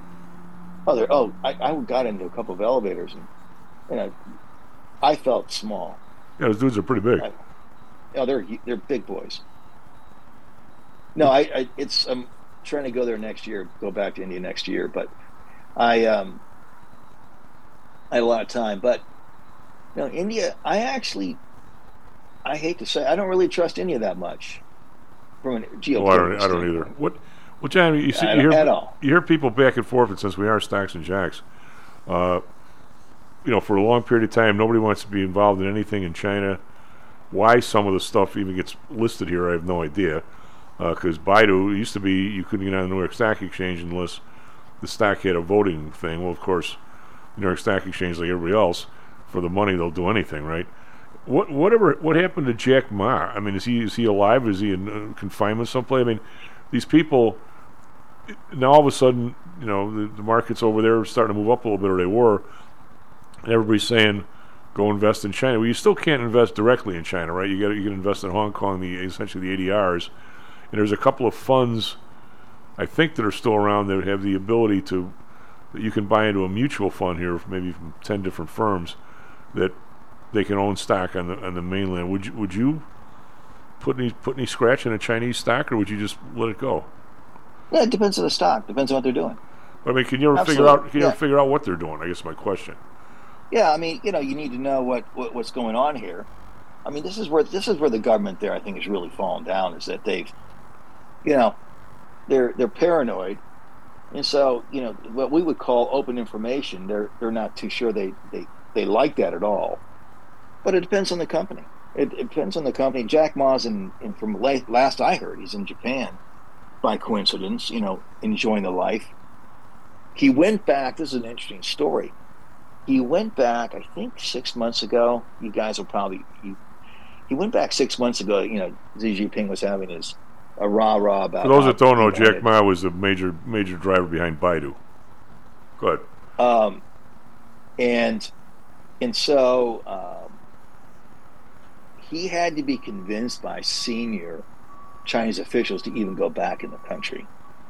I got into a couple of elevators, and I felt small. Yeah, those dudes are pretty big. They're big boys. No, I'm trying to go there next year. Go back to India next year, but I had a lot of time. But India, I hate to say, I don't really trust India that much from a geopolitical I don't either. Well, John, you hear people back and forth, and since we are Stocks and Jacks, for a long period of time, nobody wants to be involved in anything in China. Why some of the stuff even gets listed here, I have no idea. Because Baidu, it used to be you couldn't get on the New York Stock Exchange unless the stock had a voting thing. Well, of course, the New York Stock Exchange, like everybody else, for the money, they'll do anything, right? What happened to Jack Ma? I mean, is he alive? Is he in confinement someplace? I mean, these people, now all of a sudden, the markets over there are starting to move up a little bit, or they were. And everybody's saying, go invest in China. Well, you still can't invest directly in China, right? You can invest in Hong Kong, essentially the ADRs. And there's a couple of funds, I think, that are still around that have the ability that you can buy into a mutual fund here, maybe from 10 different firms, that they can own stock on the mainland. Would you put any scratch in a Chinese stock, or would you just let it go? Yeah, it depends on the stock. Depends on what they're doing. I mean, can you ever figure out what they're doing? I guess my question. Yeah, I mean, you need to know what's going on here. I mean, this is where the government there, I think, is really fallen down. Is that they've, they're paranoid, and so what we would call open information, they're not too sure they like that at all. But it depends on the company. It depends on the company. Jack Ma's from last I heard, he's in Japan, by coincidence, enjoying the life. He went back. This is an interesting story. He went back, I think, 6 months ago. You guys will probably. He went back 6 months ago. Xi Jinping was having his rah-rah about. For those that don't know, he Jack wanted- Ma was the major driver behind Baidu. Go ahead. And so he had to be convinced by senior Chinese officials to even go back in the country.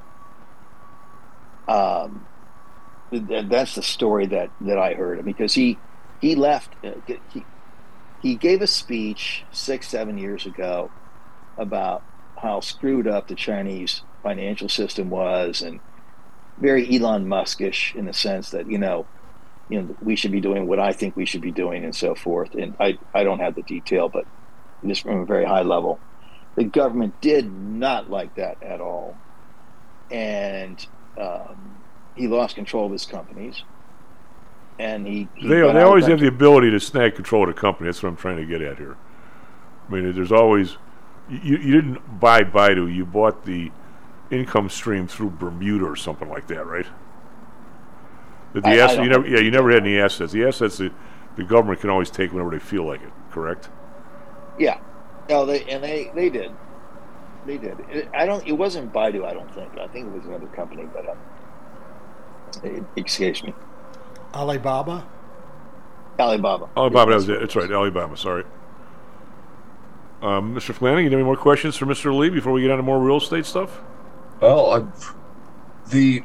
That's the story that I heard, because he left. He gave a speech 6-7 years ago about how screwed up the Chinese financial system was, and very Elon Muskish in the sense that we should be doing what I think we should be doing and so forth. And I don't have the detail, but just from a very high level, the government did not like that at all, and he lost control of his companies. And they always have the ability to snag control of the company. That's what I'm trying to get at here. I mean, there's always you didn't buy Baidu, you bought the income stream through Bermuda or something like that, right? You never had any assets. The assets the government can always take whenever they feel like it. Correct? Yeah. No, they did. They did. It wasn't Baidu. I don't think. I think it was another company, but it escapes me. Alibaba. Alibaba. That was it. That's right. Alibaba. Sorry. Mr. Flanagan, you have any more questions for Mr. Lee before we get on to more real estate stuff? Well, the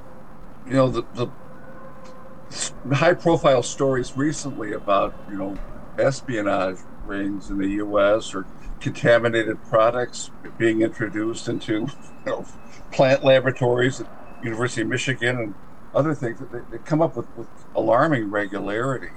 high-profile stories recently about espionage rings in the U.S. or contaminated products being introduced into plant laboratories at University of Michigan and other things, they come up with alarming regularity.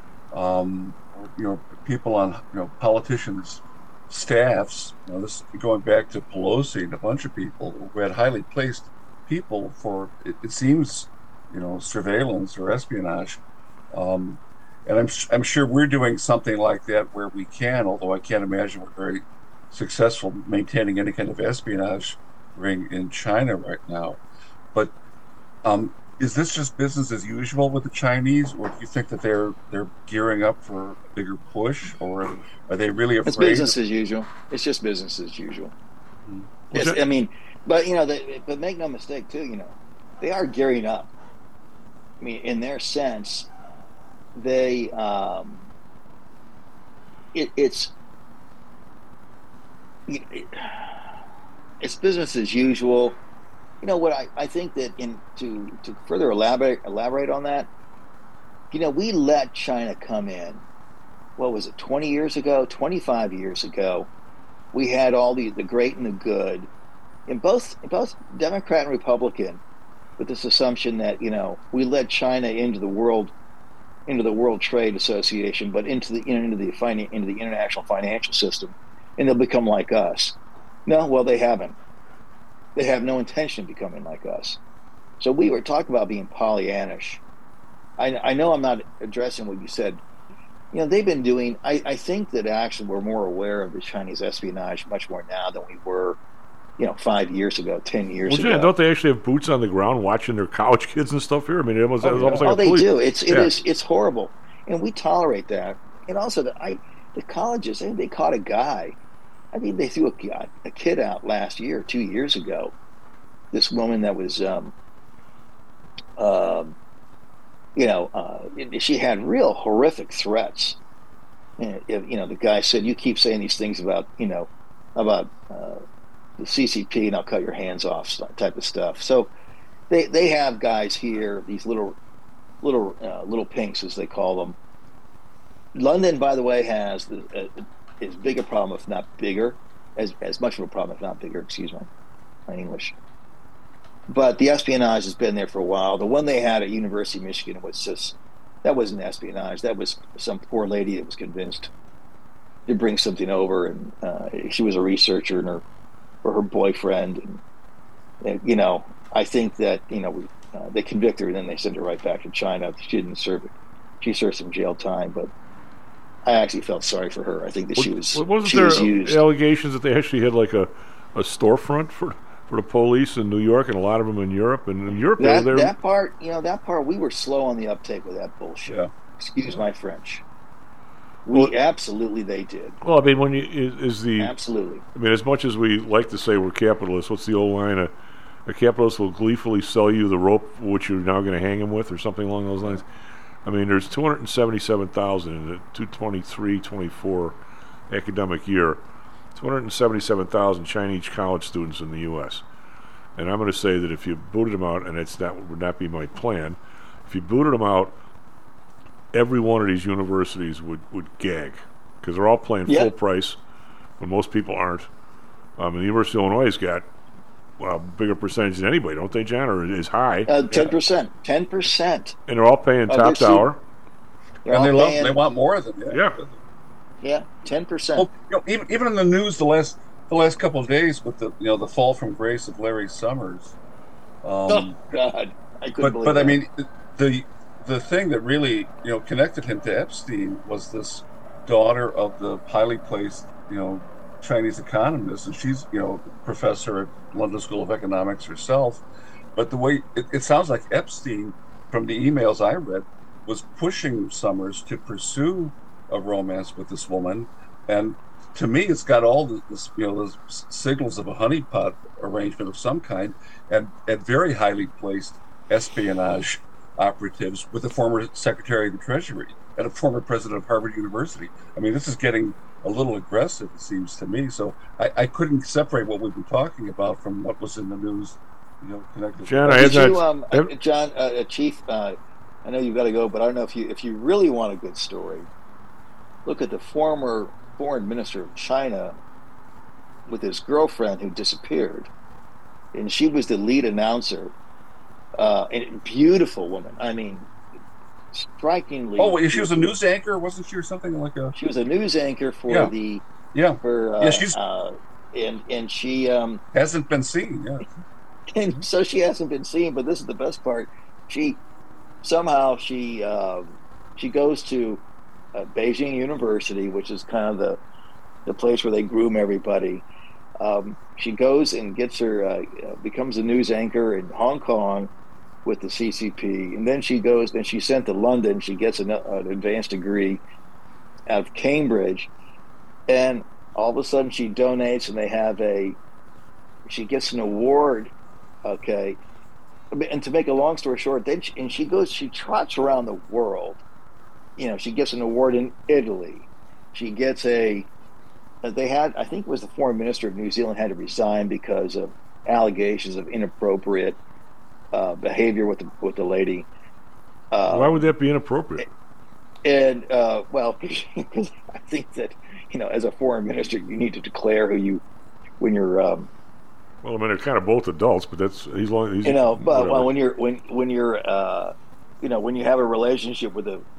People on politicians' staffs. This going back to Pelosi and a bunch of people who had highly placed people for it seems surveillance or espionage. And I'm sure we're doing something like that where we can, although I can't imagine we're very successful maintaining any kind of espionage ring in China right now. But is this just business as usual with the Chinese, or do you think that they're gearing up for a bigger push, or are they really afraid? It's business as usual. It's just business as usual. Mm-hmm. I mean, but but make no mistake too. They are gearing up. I mean, in their sense, they it's business as usual. What I think that to further elaborate on that, we let China come in. What was it, 20 years ago, 25 years ago? We had all the great and the good, in both Democrat and Republican, with this assumption that we led China into the World Trade Association, but into the international financial system, and they'll become like us. No, well, they haven't. They have no intention of becoming like us. So we were talking about being Pollyannish. I know I'm not addressing what you said. They've been doing, I think that actually we're more aware of the Chinese espionage much more now than we were, 5 years ago, 10 years ago. Don't they actually have boots on the ground watching their college kids and stuff here? I mean, it was almost like a police. They do. It's horrible. And we tolerate that. And also the colleges, they caught a guy. I mean, they threw a kid out last year, 2 years ago. This woman that was, she had real horrific threats. And, the guy said, "You keep saying these things about the CCP, and I'll cut your hands off," type of stuff. So they have guys here, these little pinks, as they call them. London, by the way, has as big a problem, if not bigger, as much of a problem, if not bigger, excuse my English. But the espionage has been there for a while. The one they had at University of Michigan that wasn't espionage. That was some poor lady that was convinced to bring something over, and she was a researcher, and her boyfriend. And I think that they convict her, and then they send her right back to China. She didn't serve it. She served some jail time, but I actually felt sorry for her. I think that she was used. Allegations that they actually had like a storefront for the police in New York, and a lot of them in Europe. And in Europe, that part, we were slow on the uptake with that bullshit. Yeah. Excuse my French. Absolutely they did. Well, I mean, when you absolutely. I mean, as much as we like to say we're capitalists, what's the old line? A capitalist will gleefully sell you the rope which you're now going to hang him with, or something along those lines. I mean, there's 277,000 in the 223-24 academic year. 277,000 Chinese college students in the U.S. And I'm going to say that if you booted them out, and would not be my plan, if you booted them out, every one of these universities would gag, because they're all playing full price when most people aren't. And the University of Illinois has got a bigger percentage than anybody, don't they, John? Or is high? 10%. 10%. And they're all paying top dollar. And they want more than that. Yeah. Yeah, 10%. Well, even in the news the last couple of days with the fall from grace of Larry Summers. Oh God, I couldn't believe But that. I mean, the thing that really connected him to Epstein was this daughter of the highly placed Chinese economist, and she's professor at London School of Economics herself. But the way it sounds like Epstein, from the emails I read, was pushing Summers to pursue a romance with this woman, and to me, it's got all the signals of a honeypot arrangement of some kind, and very highly placed espionage operatives with a former Secretary of the Treasury and a former president of Harvard University. I mean, this is getting a little aggressive, it seems to me. So I couldn't separate what we've been talking about from what was in the news, connected. John, Chief, I know you've got to go, but I don't know if you really want a good story, look at the former foreign minister of China with his girlfriend who disappeared, and she was the lead announcer. A beautiful woman. I mean, strikingly. Oh, she was a news anchor, wasn't she, or something like a? She was a news anchor for and she hasn't been seen. Yeah. And so she hasn't been seen. But this is the best part. She goes to Beijing University, which is kind of the place where they groom everybody. She goes and becomes a news anchor in Hong Kong with the CCP, and then she's sent to London. She gets an advanced degree out of Cambridge, and all of a sudden she donates, and she gets an award. Okay, and to make a long story short, she trots around the world. She gets an award in Italy. She gets I think it was the foreign minister of New Zealand had to resign because of allegations of inappropriate behavior with the lady. Why would that be inappropriate? And because I think that as a foreign minister, you need to declare when you're. Well, I mean, they're kind of both adults, but he's when you have a relationship with I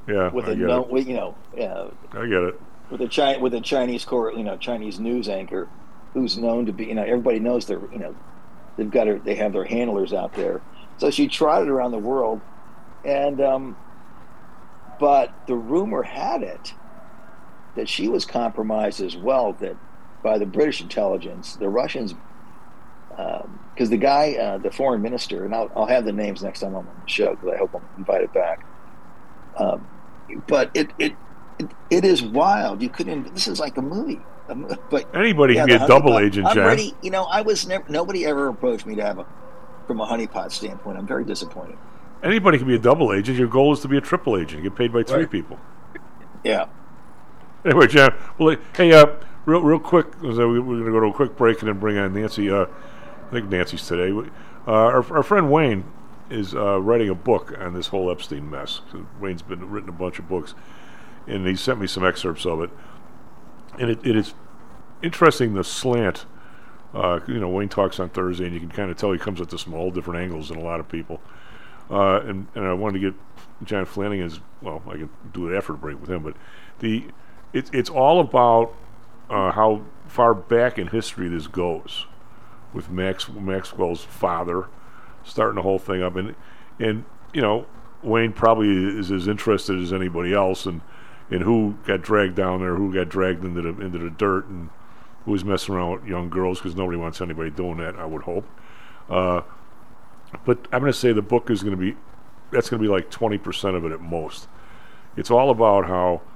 get it. With a Chinese Chinese news anchor, who's known to be everybody knows they have their handlers out there. So she trotted around the world, and but the rumor had it that she was compromised as well, that by the British intelligence, the Russians, because the guy, the foreign minister, and I'll have the names next time I'm on the show because I hope I'm invited back. But it is wild. You couldn't. This is like a movie. But anybody can be a double agent, John. Ready, I was never. Nobody ever approached me to have from a honeypot standpoint. I'm very disappointed. Anybody can be a double agent. Your goal is to be a triple agent. Get paid by three people. Yeah. Anyway, John. Well, hey, real quick, we're going to go to a quick break and then bring on Nancy. I think Nancy's today. Our friend Wayne is writing a book on this whole Epstein mess. Wayne's written a bunch of books, and he sent me some excerpts of it. And it is interesting, the slant. Wayne talks on Thursday, and you can kind of tell he comes at this from all different angles than a lot of people. And I wanted to get John Flanagan's. Well, I can do it after the break with him, but it's all about how far back in history this goes, with Maxwell's father starting the whole thing up, and Wayne probably is as interested as anybody else in who got dragged down there, who got dragged into the dirt, and who was messing around with young girls, because nobody wants anybody doing that, I would hope. But I'm going to say the book is going to be like 20% of it at most. It's all about how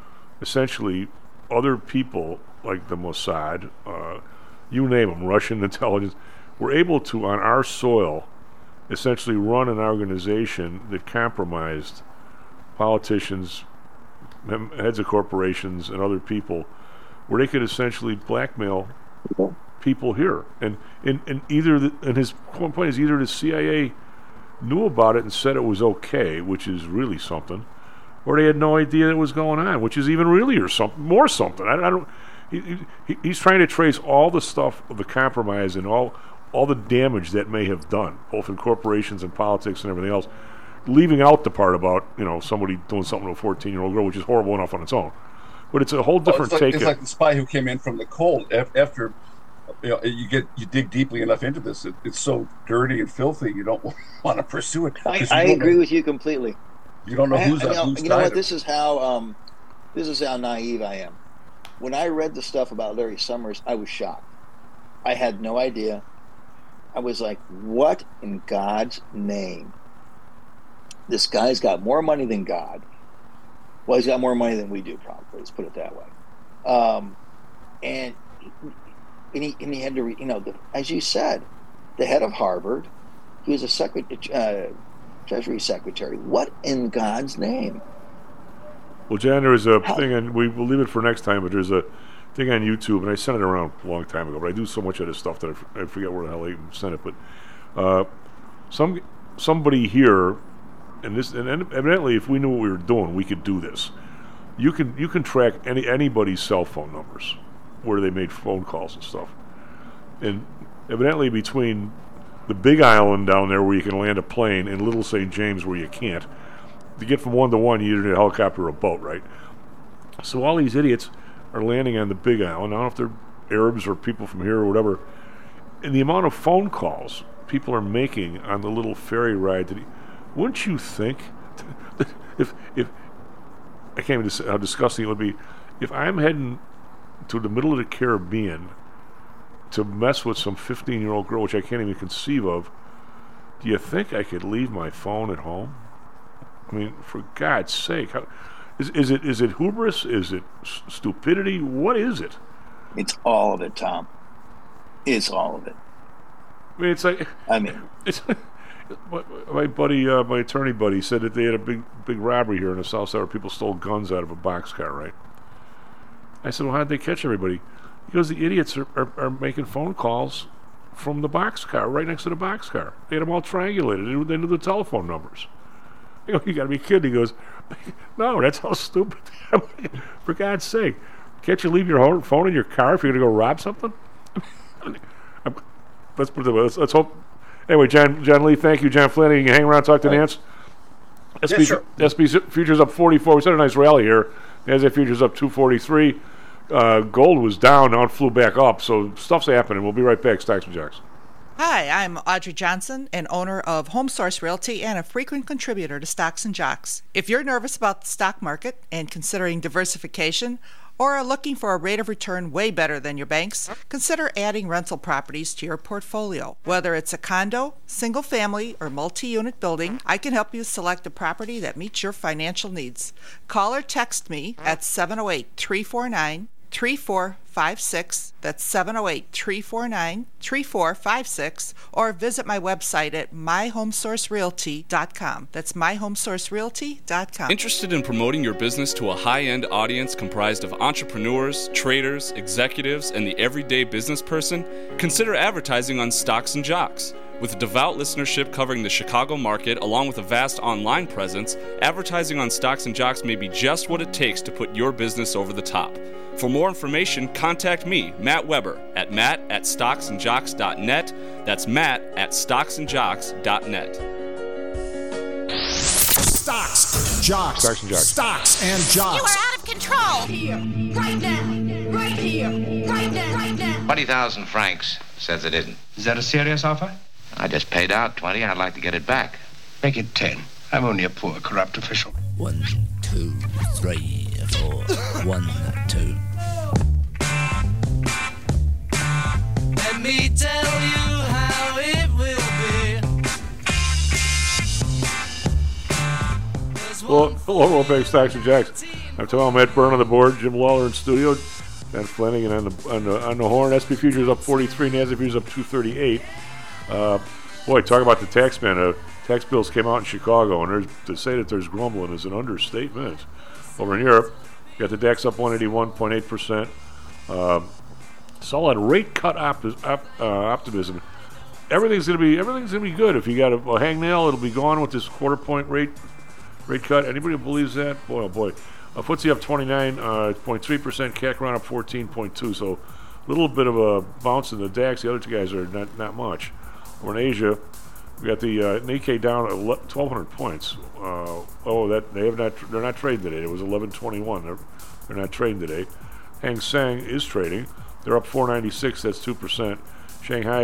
essentially other people like the Mossad, you name them, Russian intelligence, were able to, on our soil, essentially run an organization that compromised politicians, heads of corporations, and other people, where they could essentially blackmail people here. And his point is either the CIA knew about it and said it was okay, which is really something, or they had no idea it was going on, which is even really or something more something. I don't. He's trying to trace all the stuff of the compromise and all the damage that may have done, both in corporations and politics and everything else, leaving out the part about somebody doing something to a 14-year-old girl, which is horrible enough on its own. But it's a whole different take. It's like the spy who came in from the cold after. You dig deeply enough into this. It's so dirty and filthy. You don't want to pursue it. I agree with you completely. You don't know who's you know what? This is how naive I am. When I read the stuff about Larry Summers, I was shocked. I had no idea. I was like, "What in God's name? This guy's got more money than God. Well, he's got more money than we do, probably. Let's put it that way." And he had to, as you said, the head of Harvard, he was a Treasury Secretary. What in God's name? Well, Jan, there is a thing, and we'll leave it for next time, but there's a thing on YouTube, and I sent it around a long time ago, but I do so much of this stuff that I forget where the hell I even sent it, but somebody here, and evidently if we knew what we were doing, we could do this. You can track anybody's cell phone numbers, where they made phone calls and stuff. And evidently between the big island down there where you can land a plane and Little St. James where you can't, to get from one to one, you either need a helicopter or a boat, right? So all these idiots are landing on the big island. I don't know if they're Arabs or people from here or whatever. And the amount of phone calls people are making on the little ferry ride, wouldn't you think, if I can't even say how disgusting it would be, if I'm heading to the middle of the Caribbean to mess with some 15-year-old girl, which I can't even conceive of, do you think I could leave my phone at home? I mean, for God's sake, is it hubris? Is it stupidity? What is it? It's all of it, Tom. It's all of it. I mean, it's like, it's my buddy, my attorney buddy, said that they had a big robbery here in the South Side where people stole guns out of a boxcar, right? I said, well, how'd they catch everybody? He goes, the idiots are making phone calls from the boxcar, right next to the boxcar. They had them all triangulated. They knew the telephone numbers. I go, you got to be kidding. He goes, no, that's how stupid. For God's sake, can't you leave your phone in your car if you're going to go rob something? Let's put it away. Let's hope. Anyway, John Lee, thank you. John Flanagan, you can hang around and talk to Nance. SB futures up 44. We had a nice rally here. NASDAQ futures up 243. Gold was down, now it flew back up. So stuff's happening. We'll be right back. Stocks and Jocks. Hi, I'm Audrey Johnson, an owner of HomeSource Realty and a frequent contributor to Stocks and Jocks. If you're nervous about the stock market and considering diversification, or are looking for a rate of return way better than your banks, consider adding rental properties to your portfolio. Whether it's a condo, single family, or multi-unit building, I can help you select a property that meets your financial needs. Call or text me at 708-349-3456. That's 708-349-3456. Or visit my website at myhomesourcerealty.com. That's myhomesourcerealty.com. Interested in promoting your business to a high-end audience comprised of entrepreneurs, traders, executives, and the everyday business person? Consider advertising on Stocks and Jocks. With a devout listenership covering the Chicago market, along with a vast online presence, advertising on Stocks and Jocks may be just what it takes to put your business over the top. For more information, contact me, Matt Weber, at matt@stocksandjocks.net. That's matt@stocksandjocks.net. Stocks, Jocks. Stocks and Jocks. Stocks and Jocks. You are out of control. Here, right now, right here, right now, right now. 20,000 francs says it isn't. Is that a serious offer? I just paid out 20. I'd like to get it back. Make it 10. I'm only a poor, corrupt official. 1, 2, 3, 4. 1, 2. Let me tell you how it will be. Well, hello, World Bank Stocks and Jocks. I'm talking about Matt Byrne on the board, Jim Lawler in studio, Dan Flanagan on the horn. SP futures up 43, NASDAQ futures up 238. Boy, talk about the tax man. Tax bills came out in Chicago, and to say that there's grumbling is an understatement. Over in Europe, you got the DAX up 181.8%. Solid rate cut optimism. Everything's gonna be good. If you got a hangnail, it'll be gone with this quarter-point rate cut. Anybody who believes that? Boy, oh boy. FTSE up 29.3%, CAC around up 14.2%. So a little bit of a bounce in the DAX. The other two guys are not much. We're in Asia. We got the Nikkei down at 1,200 points. They're not trading today. It was 1121. They're not trading today. Hang Seng is trading. They're up 496. That's 2%. Shanghai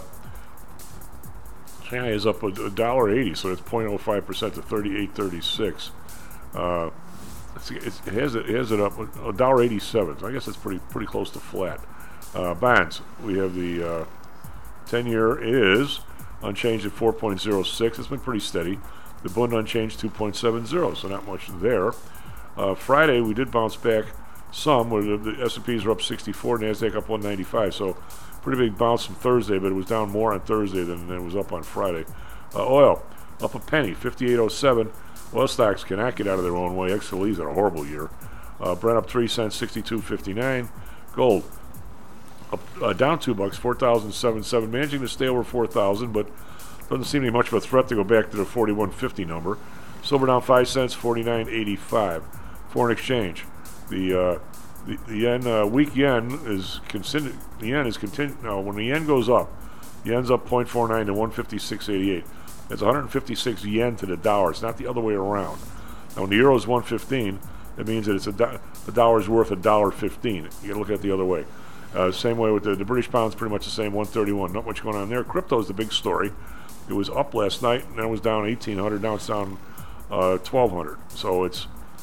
is up $1.80, so it's 0.05% to 38.36. It has it up $1.87. So I guess it's pretty close to flat. Bonds. We have the 10-year is unchanged at 4.06. It's been pretty steady. The Bund unchanged 2.70, so not much there. Friday we did bounce back some. Where the S&Ps are up 64, NASDAQ up 195. So pretty big bounce from Thursday, but it was down more on Thursday than it was up on Friday. Oil up a penny, 58.07. Oil stocks cannot get out of their own way. XLE's had a horrible year. Brent up 3 cents, 62.59. Gold up down $2, 4,077. Managing to stay over 4,000, but doesn't seem to be much of a threat to go back to the 41.50 number. Silver down 5 cents, 49.85. Foreign exchange. The yen, weak yen is considered. The yen is continuing. No, when the yen goes up, the yen's up 0.49 to 156.88. That's 156 yen to the dollar. It's not the other way around. Now, when the euro is 115, it means that it's the dollar's worth $1.15. You got to look at it the other way. Same way with the British pound's pretty much the same, 131. Not much going on there. Crypto's the big story. It was up last night, and then it was down 1,800. Now it's down 1,200. So it's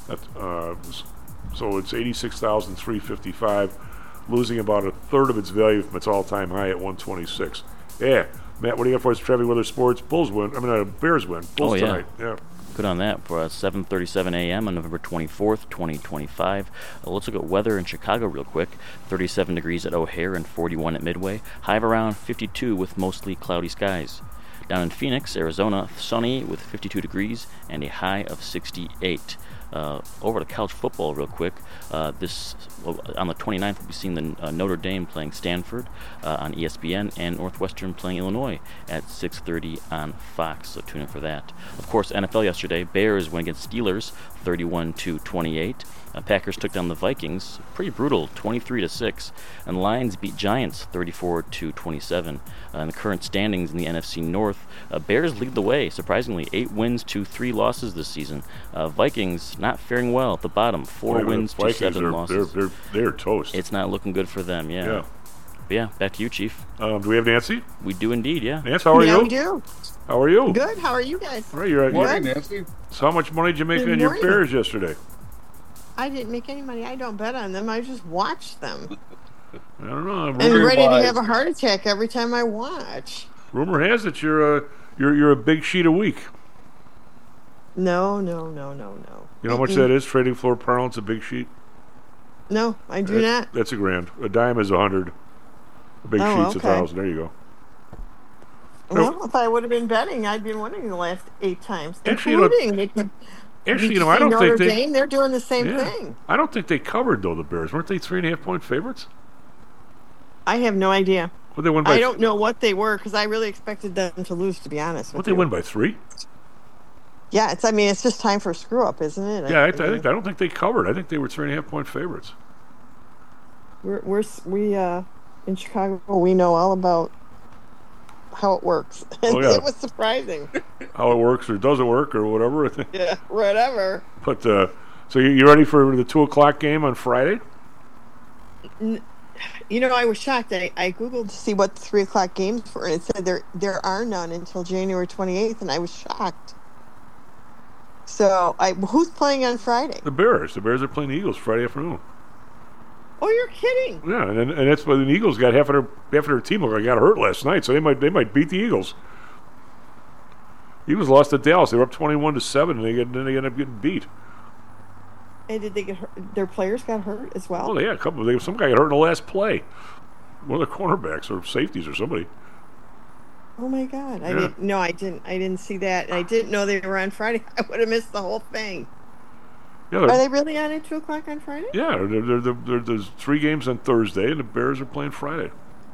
86,355, losing about a third of its value from its all-time high at 126. Yeah, Matt, what do you got for us? Trevi Weather Sports. Bulls win. Bears win. Bulls tonight. Yeah. Good on that for 7:37 a.m. on November 24th, 2025. Let's look at weather in Chicago real quick. 37 degrees at O'Hare and 41 at Midway. High of around 52 with mostly cloudy skies. Down in Phoenix, Arizona, sunny with 52 degrees and a high of 68. Over to college football real quick. On the 29th, we'll be seeing the Notre Dame playing Stanford on ESPN and Northwestern playing Illinois at 6:30 on Fox, so tune in for that. Of course, NFL yesterday, Bears went against Steelers 31-28. Packers took down the Vikings, pretty brutal, 23-6, and Lions beat Giants 34-27. In the current standings in the NFC North, Bears lead the way, surprisingly, 8 wins to 3 losses this season. Vikings not faring well at the bottom, 4 wins to 7 losses. They're toast. It's not looking good for them, yeah. But yeah, back to you, Chief. Do we have Nancy? We do indeed, yeah. Nancy, how are you? Yeah, we do. How are you? Good. How are you guys? All right, you're Morning, Nancy. So how much money did you make on your Bears yesterday? I didn't make any money. I don't bet on them. I just watch them. I don't know. I'm ready to have a heart attack every time I watch. Rumor has it you're a big sheet a week. No. You know how much that is? Trading floor parlance, a big sheet? No, I do not. That's $1,000. A dime is 100. A big sheet's 1,000. There you go. Well, if I would have been betting, I'd been winning the last 8 times. Actually, Including I don't Notre think Dame, they're doing the same thing. I don't think they covered, though, the Bears. Weren't they 3.5-point favorites? I have no idea. Well, they won by I don't know what they were because I really expected them to lose, to be honest with you. They win by 3? Yeah, it's just time for a screw-up, isn't it? Yeah, I don't think they covered. I think they were 3.5-point favorites. We in Chicago, we know all about how it works. And it was surprising. How it works or doesn't work or whatever. Yeah, whatever. But so you ready for the 2:00 game on Friday? You know, I was shocked. I Googled to see what the 3:00 games were, and it said there are none until January 28th, and I was shocked. So, who's playing on Friday? The Bears. The Bears are playing the Eagles Friday afternoon. Oh, you're kidding! Yeah, and that's why the Eagles got half of their team got hurt last night, so they might beat the Eagles. Eagles lost to Dallas. They were up 21-7, and they ended up getting beat. And did they get hurt? Their players got hurt as well? Oh, yeah, some guy got hurt in the last play. One of the cornerbacks or safeties or somebody. Oh my God! Yeah. I didn't see that, and I didn't know they were on Friday. I would have missed the whole thing. Yeah, are they really on at 2:00 on Friday? Yeah, there's 3 games on Thursday, and the Bears are playing Friday.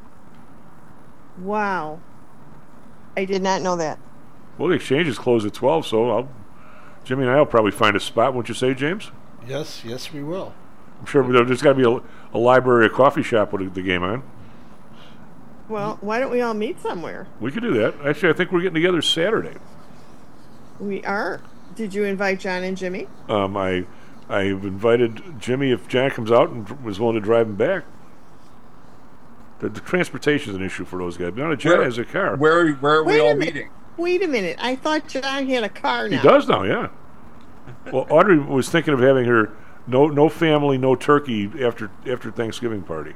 Wow, I did not know that. Well, the exchange is closed at 12, so Jimmy and I will probably find a spot. Won't you say, James? Yes, we will. I'm sure there's got to be a library, a coffee shop with the game on. Well, why don't we all meet somewhere? We could do that. Actually, I think we're getting together Saturday. We are. Did you invite John and Jimmy? I've invited Jimmy if John comes out and was willing to drive him back. The transportation is an issue for those guys. Now John has a car. Where are we all meeting? Wait a minute. I thought John had a car now. He does now, yeah. Well, Audrey was thinking of having her no family, no turkey after Thanksgiving party.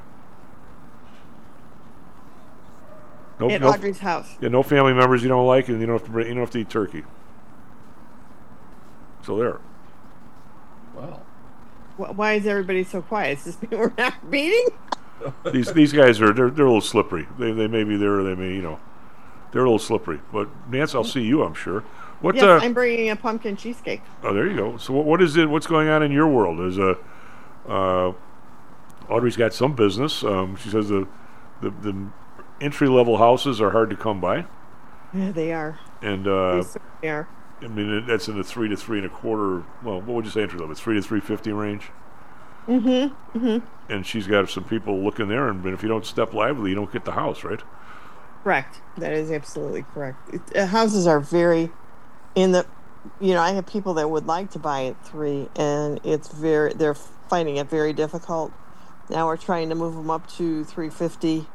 At Audrey's house. Yeah, no family members you don't like, and you don't have to eat turkey. So there. Wow. Why is everybody so quiet? Is this mean we're not meeting? These guys they're a little slippery. They may be there, or they may they're a little slippery. But Nance, I'll see you, I'm sure. Yes, I'm bringing a pumpkin cheesecake. Oh, there you go. So what is it? What's going on in your world? Is Audrey's got some business. She says the entry-level houses are hard to come by. Yeah, they are. And they are. I mean, that's in the 3 to 3.25. Well, what would you say entry level? 3 to 350 range. And she's got some people looking there, and if you don't step lively, you don't get the house, right? Correct. That is absolutely correct. Houses are very in the. I have people that would like to buy at 3, and they're finding it very difficult. Now we're trying to move them up to 350.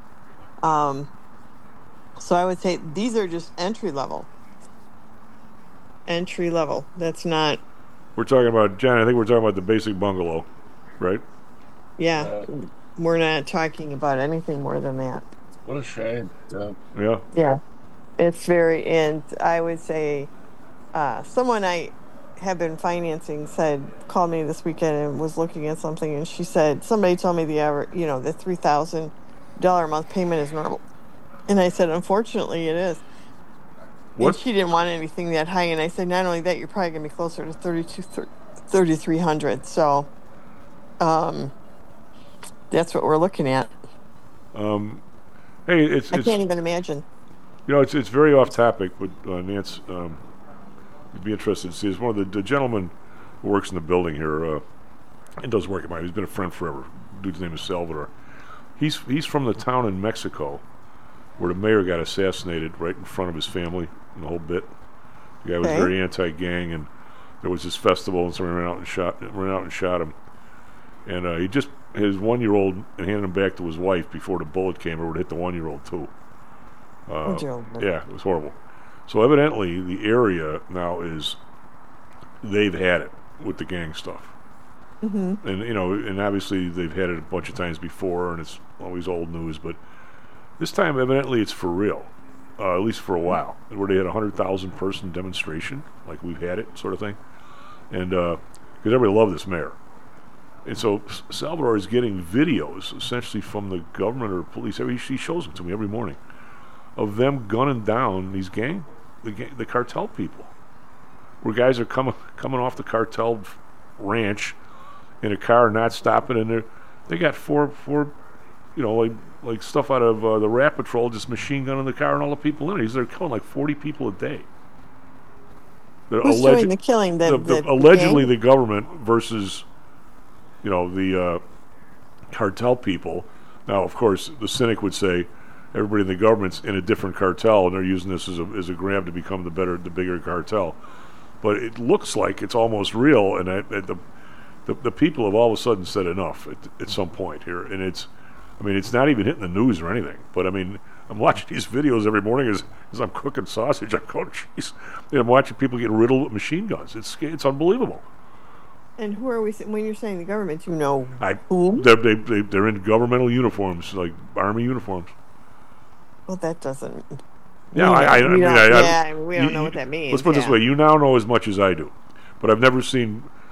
So I would say these are just entry level. Entry level. That's not. We're talking about, John, I think we're talking about the basic bungalow, right? Yeah. We're not talking about anything more than that. What a shame. Yeah. Yeah. It's very, and I would say someone I have been financing called me this weekend and was looking at something, and she said, somebody told me the $3,000 a month payment is normal. And I said, unfortunately, it is. What? And she didn't want anything that high, and I said, not only that, you're probably going to be closer to $3,300. So that's what we're looking at. Hey, I can't even imagine. It's very off topic, but Nance, you'd be interested to see. It's one of the gentlemen who works in the building here and does work at mine. He's been a friend forever. Dude's name is Salvador. He's from the town in Mexico where the mayor got assassinated right in front of his family and the whole bit. The guy was very anti-gang, and there was this festival, and someone ran out and shot him. And he just his 1-year-old and handed him back to his wife before the bullet came over to hit the 1-year-old too. Yeah, it was horrible. So evidently the area now they've had it with the gang stuff. And and obviously they've had it a bunch of times before, and it's always old news, but this time evidently it's for real, at least for a while, where they had 100,000 person demonstration like we've had it sort of thing, and because everybody loved this mayor. And so Salvador is getting videos essentially from the government or police. He shows them to me every morning of them gunning down these the cartel people, where guys are coming off the cartel ranch in a car, not stopping, and they got four like stuff out of the Rat Patrol, just machine gunning the car and all the people in it. They're killing like 40 people a day. Who's doing the killing? Allegedly the government versus the cartel people. Now, of course, the cynic would say everybody in the government's in a different cartel, and they're using this as a grab to become the bigger cartel. But it looks like it's almost real, and the people have all of a sudden said enough at some point here, and it's not even hitting the news or anything. But I'm watching these videos every morning as I'm cooking sausage. I'm going, jeez, I'm watching people get riddled with machine guns. It's unbelievable. And who are we? When you're saying the government, whom? They're in governmental uniforms, like army uniforms. Well, that doesn't. Yeah, we don't know what that means. Let's put it this way: you now know as much as I do, but I've never seen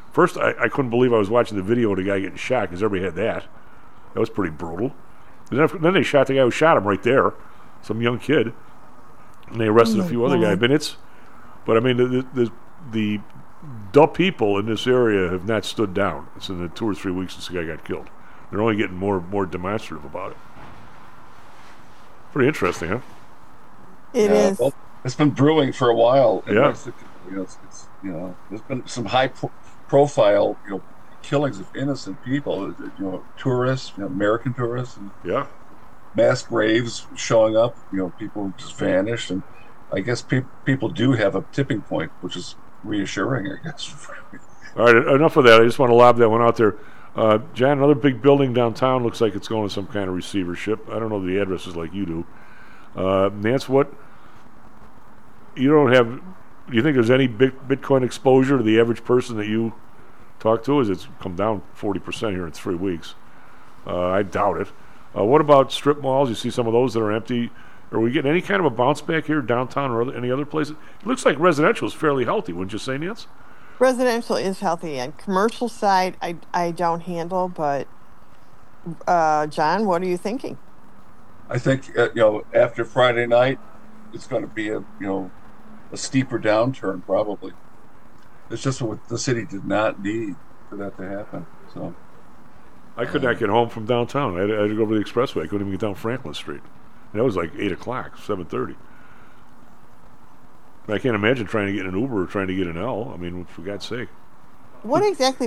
First, I couldn't believe I was watching the video of the guy getting shot, because everybody had that. That was pretty brutal. And then they shot the guy who shot him right there, some young kid. And they arrested a few other guys. But I mean, the people in this area have not stood down. It's in the 2 or 3 weeks since the guy got killed. They're only getting more demonstrative about it. Pretty interesting, huh? It is. Well, it's been brewing for a while. In Yeah. Mexico. There's been some high-profile, killings of innocent people. Tourists, American tourists, and mass graves showing up. People just vanished, and I guess people do have a tipping point, which is reassuring, I guess. All right, enough of that. I just want to lob that one out there. John, another big building downtown looks like it's going to some kind of receivership. I don't know the addresses like you do. Nance, what? Do you think there's any Bitcoin exposure to the average person that you talk to? As it's come down 40% here in 3 weeks. I doubt it. What about strip malls? You see some of those that are empty. Are we getting any kind of a bounce back here downtown or any other places? It looks like residential is fairly healthy, wouldn't you say, Nance? Residential is healthy. And commercial side, I don't handle. But, John, what are you thinking? I think, after Friday night, it's going to be a steeper downturn, probably. It's just what the city did not need for that to happen. So, I could not get home from downtown. I had to go over the expressway. I couldn't even get down Franklin Street. And that was like 8 o'clock, 7:30. I can't imagine trying to get an Uber or trying to get an L. I mean, for God's sake. What exactly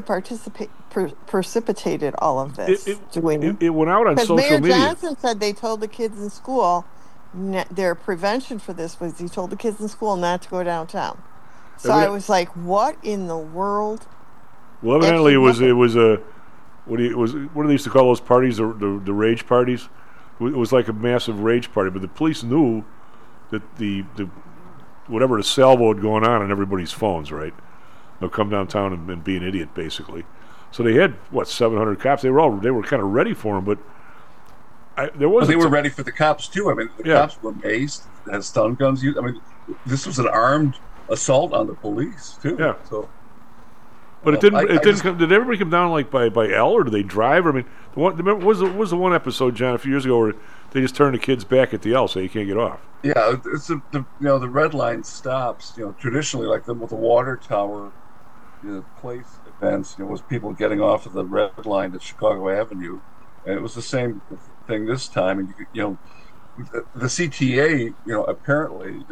precipitated all of this? It went out on social Mayor media. Johnson said they told the kids in school, their prevention for this was he told the kids in school not to go downtown. So I was like, what in the world? Well, evidently it was a what do they used to call those parties? The rage parties. It was like a massive rage party, but the police knew that the whatever the salvo had going on everybody's phones, right? They'll come downtown and be an idiot, basically. So they had 700 cops. They were kind of ready for them, but there was. They were ready for the cops too. I mean, the cops were maced, had stun guns used. I mean, this was an armed assault on the police too. Yeah. So, but it didn't come. Did everybody come down like by L, or did they drive? I mean, remember was the one episode, John, a few years ago where they just turned the kids back at the L so you can't get off. Yeah, it's the red line stops. Traditionally, like with the water tower, place events. Was people getting off of the red line at Chicago Avenue, and it was the same thing this time. And the CTA, apparently,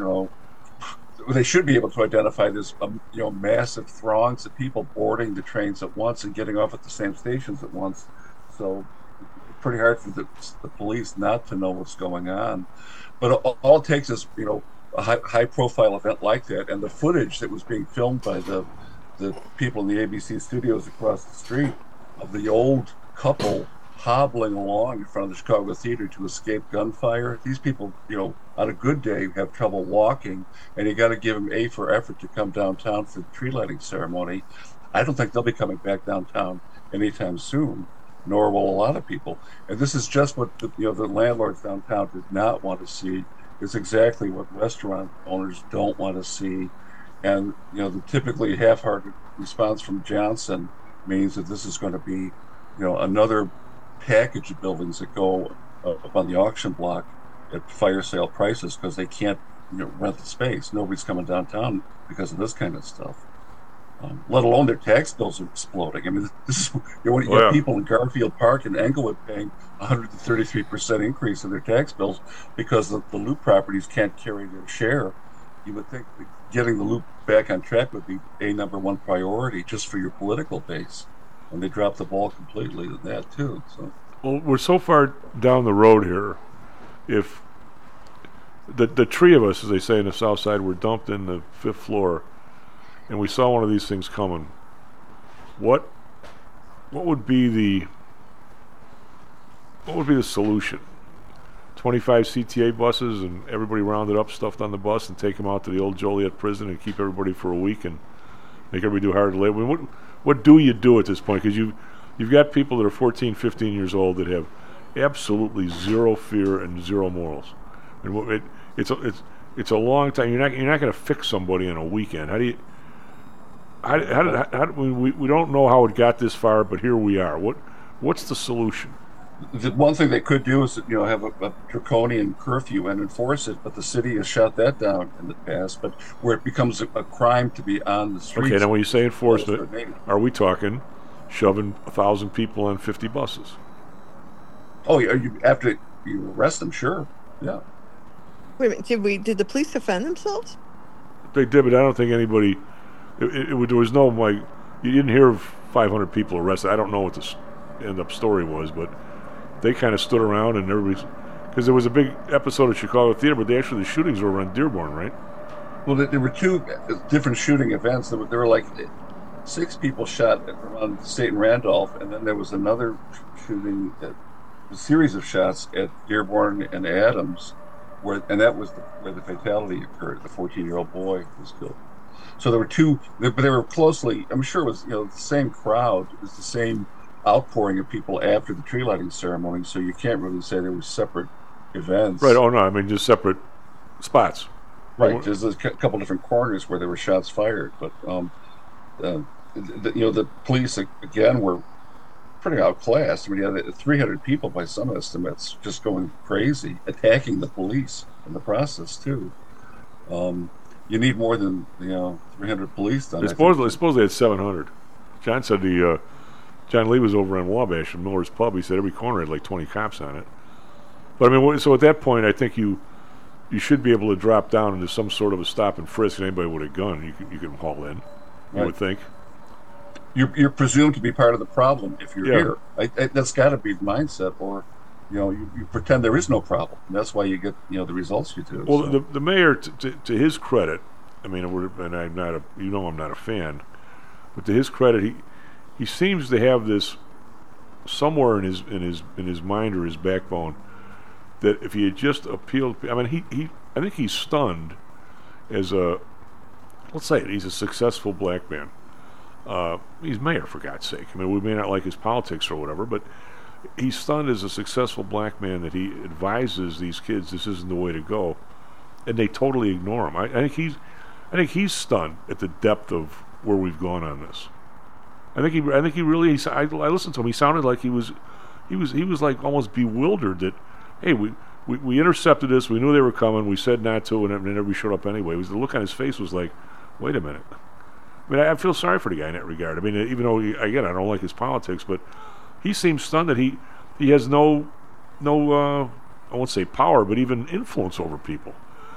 they should be able to identify this, massive throngs of people boarding the trains at once and getting off at the same stations at once. So it's pretty hard for the police not to know what's going on. But all it takes is, a high-profile event like that, and the footage that was being filmed by the people in the ABC studios across the street of the old couple hobbling along in front of the Chicago Theater to escape gunfire. These people, on a good day, have trouble walking, and you got to give them A for effort to come downtown for the tree lighting ceremony. I don't think they'll be coming back downtown anytime soon, nor will a lot of people. And this is just what the landlords downtown did not want to see. It's exactly what restaurant owners don't want to see. And the typically half-hearted response from Johnson means that this is going to be, another package of buildings that go up on the auction block at fire sale prices because they can't rent the space. Nobody's coming downtown because of this kind of stuff. Let alone their tax bills are exploding. I mean, this is you have people in Garfield Park and Englewood paying 133% increase in their tax bills because the Loop properties can't carry their share. You would think that getting the Loop back on track would be a number one priority just for your political base, and they dropped the ball completely in that too. So, well, we're so far down the road here. If the three of us, as they say in the South Side, were dumped in the 5th floor, and we saw one of these things coming, what would be the solution? 25 CTA buses and everybody rounded up, stuffed on the bus, and take them out to the old Joliet prison and keep everybody for a week and make everybody do hard labor. I mean, what do you do at this point? Because you've got people that are 14, 15 years old that have absolutely zero fear and zero morals. And it's a long time. You're not going to fix somebody in a weekend. we don't know how it got this far, but here we are. What's the solution? The one thing they could do is, have a draconian curfew and enforce it, but the city has shut that down in the past. But where it becomes a crime to be on the streets. Okay, now when you say enforcement, are we talking shoving 1,000 people on 50 buses? Oh, yeah, after you arrest them, sure, yeah. Wait a minute, did the police defend themselves? They did, but I don't think anybody. There was no you didn't hear of 500 people arrested. I don't know what the end-up story was, but they kind of stood around and everybody's, because there was a big episode of Chicago Theater, but the shootings were around Dearborn, right? Well, there were two different shooting events. There were like 6 people shot around State and Randolph, and then there was another shooting, a series of shots at Dearborn and Adams, and that was where the fatality occurred. The 14-year-old boy was killed. So there were two, but they were closely. I'm sure it was the same crowd. It was the same outpouring of people after the tree lighting ceremony. So you can't really say there were separate events. Right. Oh no, I mean just separate spots. Right. There's a couple different corners where there were shots fired, but the police again were pretty outclassed. I mean, you had 300 people by some estimates just going crazy, attacking the police in the process too. You need more than 300 police done. Suppose they had 700. John said John Lee was over on Wabash in Miller's Pub. He said every corner had like 20 cops on it. But I mean, so at that point, I think you should be able to drop down into some sort of a stop and frisk. And anybody with a gun, you can haul in. You would think. You're presumed to be part of the problem if you're here. That's got to be the mindset, or you pretend there is no problem. And that's why you get the results you do. Well, the mayor, to his credit, I mean, and I'm not I'm not a fan, but to his credit, he seems to have this somewhere in his mind or his backbone that if he had just appealed, I mean, I think he's stunned as let's say it, he's a successful black man. He's mayor, for God's sake. I mean, we may not like his politics or whatever, but he's stunned as a successful black man that he advises these kids this isn't the way to go, and they totally ignore him. I think he's stunned at the depth of where we've gone on this. I think he really. I listened to him. He sounded like he was like almost bewildered that, hey, we intercepted this. We knew they were coming. We said not to, and everybody showed up anyway. The look on his face was like, wait a minute. I mean, I feel sorry for the guy in that regard. I mean, even though again I don't like his politics, but he seems stunned that he has no I won't say power, but even influence over people.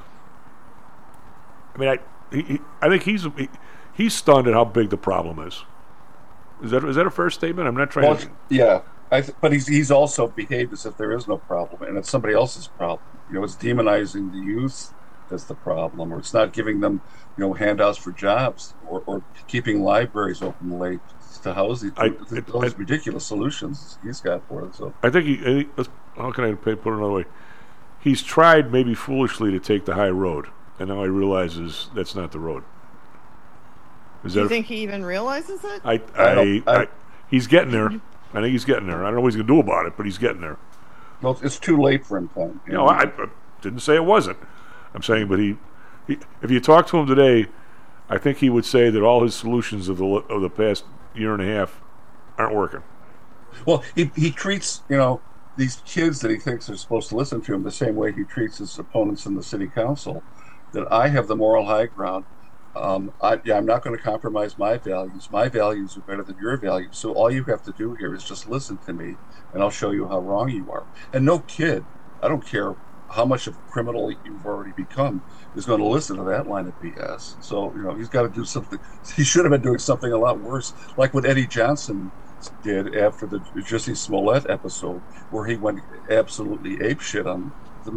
I mean, I think he's stunned at how big the problem is. Is that a fair statement? I'm not trying to. Yeah, but he's also behaved as if there is no problem, and it's somebody else's problem. It's demonizing the youth that's the problem, or it's not giving them, handouts for jobs, or keeping libraries open late to house those ridiculous solutions he's got for it. So I think how can I put it another way? He's tried maybe foolishly to take the high road, and now he realizes that's not the road. Do you think he even realizes it? He's getting there. I think he's getting there. I don't know what he's going to do about it, but he's getting there. Well, it's too late for him, Tom. No, I didn't say it wasn't. I'm saying, but he if you talk to him today, I think he would say that all his solutions of the past year and a half aren't working. Well, he treats these kids that he thinks are supposed to listen to him the same way he treats his opponents in the city council. That I have the moral high ground. I'm not going to compromise my values. My values are better than your values. So all you have to do here is just listen to me, and I'll show you how wrong you are. And no kid, I don't care how much of a criminal you've already become, is going to listen to that line of BS. So he's got to do something. He should have been doing something a lot worse, like what Eddie Johnson did after the Jussie Smollett episode, where he went absolutely apeshit on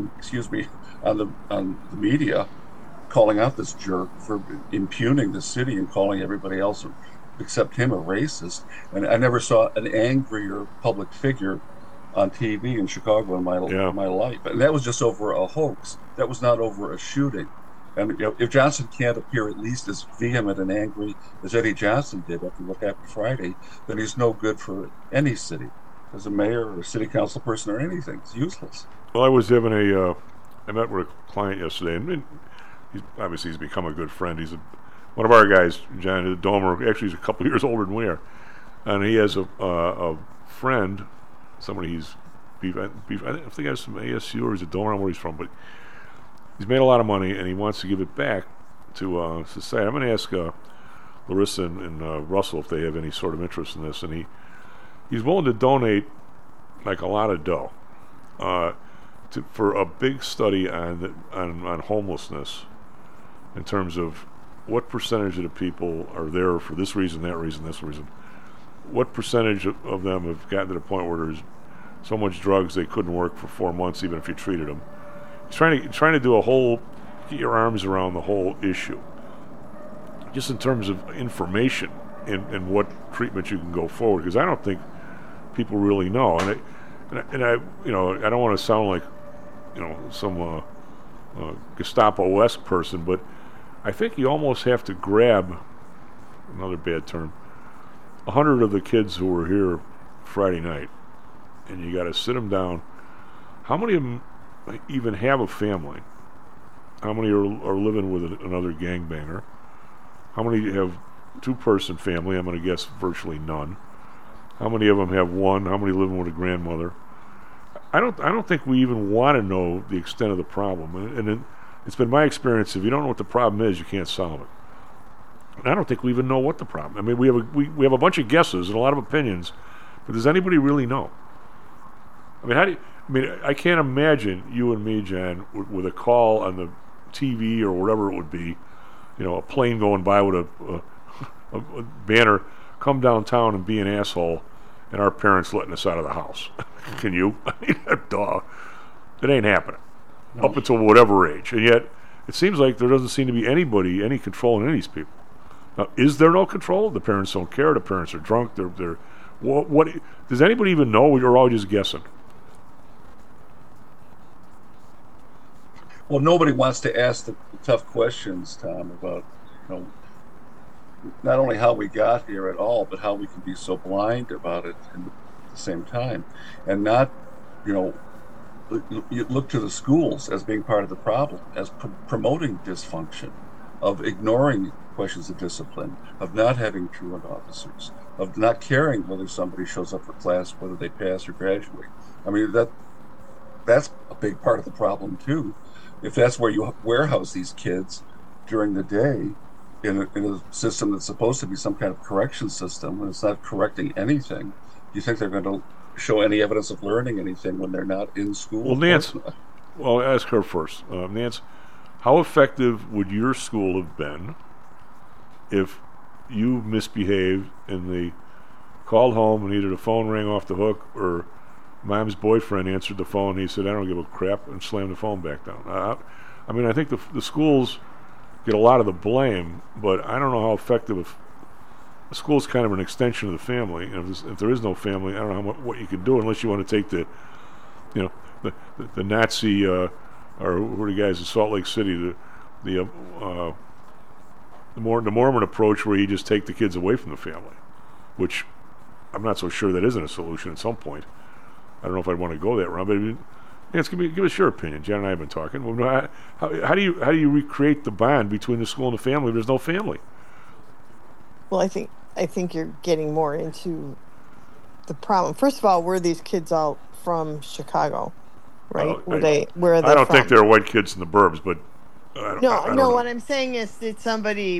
the media, calling out this jerk for impugning the city and calling everybody else except him a racist. And I never saw an angrier public figure on TV in Chicago in my life. And that was just over a hoax. That was not over a shooting. And if Johnson can't appear at least as vehement and angry as Eddie Johnson did after what happened Friday, then he's no good for any city as a mayor or a city council person or anything. It's useless. Well, I was having I met with a client yesterday, and he's become a good friend. He's a one of our guys, John, the Domer, actually he's a couple years older than we are, and he has a friend, somebody he's I think he has some ASU or he's a Domer, I don't know where he's from, but he's made a lot of money and he wants to give it back to society. I'm going to ask Larissa and Russell if they have any sort of interest in this, and he's willing to donate like a lot of dough for a big study on homelessness in terms of what percentage of the people are there for this reason, that reason, this reason. What percentage of them have gotten to the point where there's so much drugs they couldn't work for 4 months even if you treated them. He's trying to do a whole, get your arms around the whole issue. Just in terms of information and what treatment you can go forward, because I don't think people really know. And I you know, I don't want to sound like, you know, some Gestapo-esque person, but I think you almost have to grab, another bad term, 100 of the kids who were here Friday night, and you got to sit them down. How many of them even have a family? How many are living with another gangbanger? How many have two-person family? I'm going to guess virtually none. How many of them have one? How many living with a grandmother? I don't think we even want to know the extent of the problem. And it's been my experience, if you don't know what the problem is, you can't solve it. And I don't think we even know what the problem. I mean, we have a bunch of guesses and a lot of opinions, but does anybody really know? I mean, I can't imagine you and me, Jan, with a call on the TV or whatever it would be, you know, a plane going by with a banner, come downtown and be an asshole, and our parents letting us out of the house. Can you? I mean, duh. It ain't happening. No. Up until whatever age. And yet, it seems like there doesn't seem to be any control in any of these people. Now, is there no control? The parents don't care. The parents are drunk. They're what does anybody even know? We're all just guessing. Well, nobody wants to ask the tough questions, Tom, about, you know, not only how we got here at all, but how we can be so blind about it at the same time, and not, you know, you look to the schools as being part of the problem, as promoting dysfunction, of ignoring questions of discipline, of not having truant officers, of not caring whether somebody shows up for class, whether they pass or graduate. I mean, that's a big part of the problem too. If that's where you warehouse these kids during the day in a system that's supposed to be some kind of correction system, and it's not correcting anything, do you think they're going to show any evidence of learning anything when they're not in school? Well, Nance, I'll ask her first. Nance, how effective would your school have been if you misbehaved and they called home and either the phone rang off the hook or mom's boyfriend answered the phone and he said, I don't give a crap, and slammed the phone back down? I mean, I think the schools get a lot of the blame, but I don't know how effective. The school's kind of an extension of the family, and if there is no family, I don't know what you can do unless you want to take the Nazi or who are the guys in Salt Lake City, the Mormon approach, where you just take the kids away from the family, which I'm not so sure that isn't a solution at some point. I don't know if I'd want to go that route, but give us your opinion. Jan and I have been talking. How do you recreate the bond between the school and the family if there's no family? Well, I think you're getting more into the problem. First of all, were these kids all from Chicago, right? Where are they I don't from? think there are white kids in the burbs, but I don't know. What I'm saying is, did somebody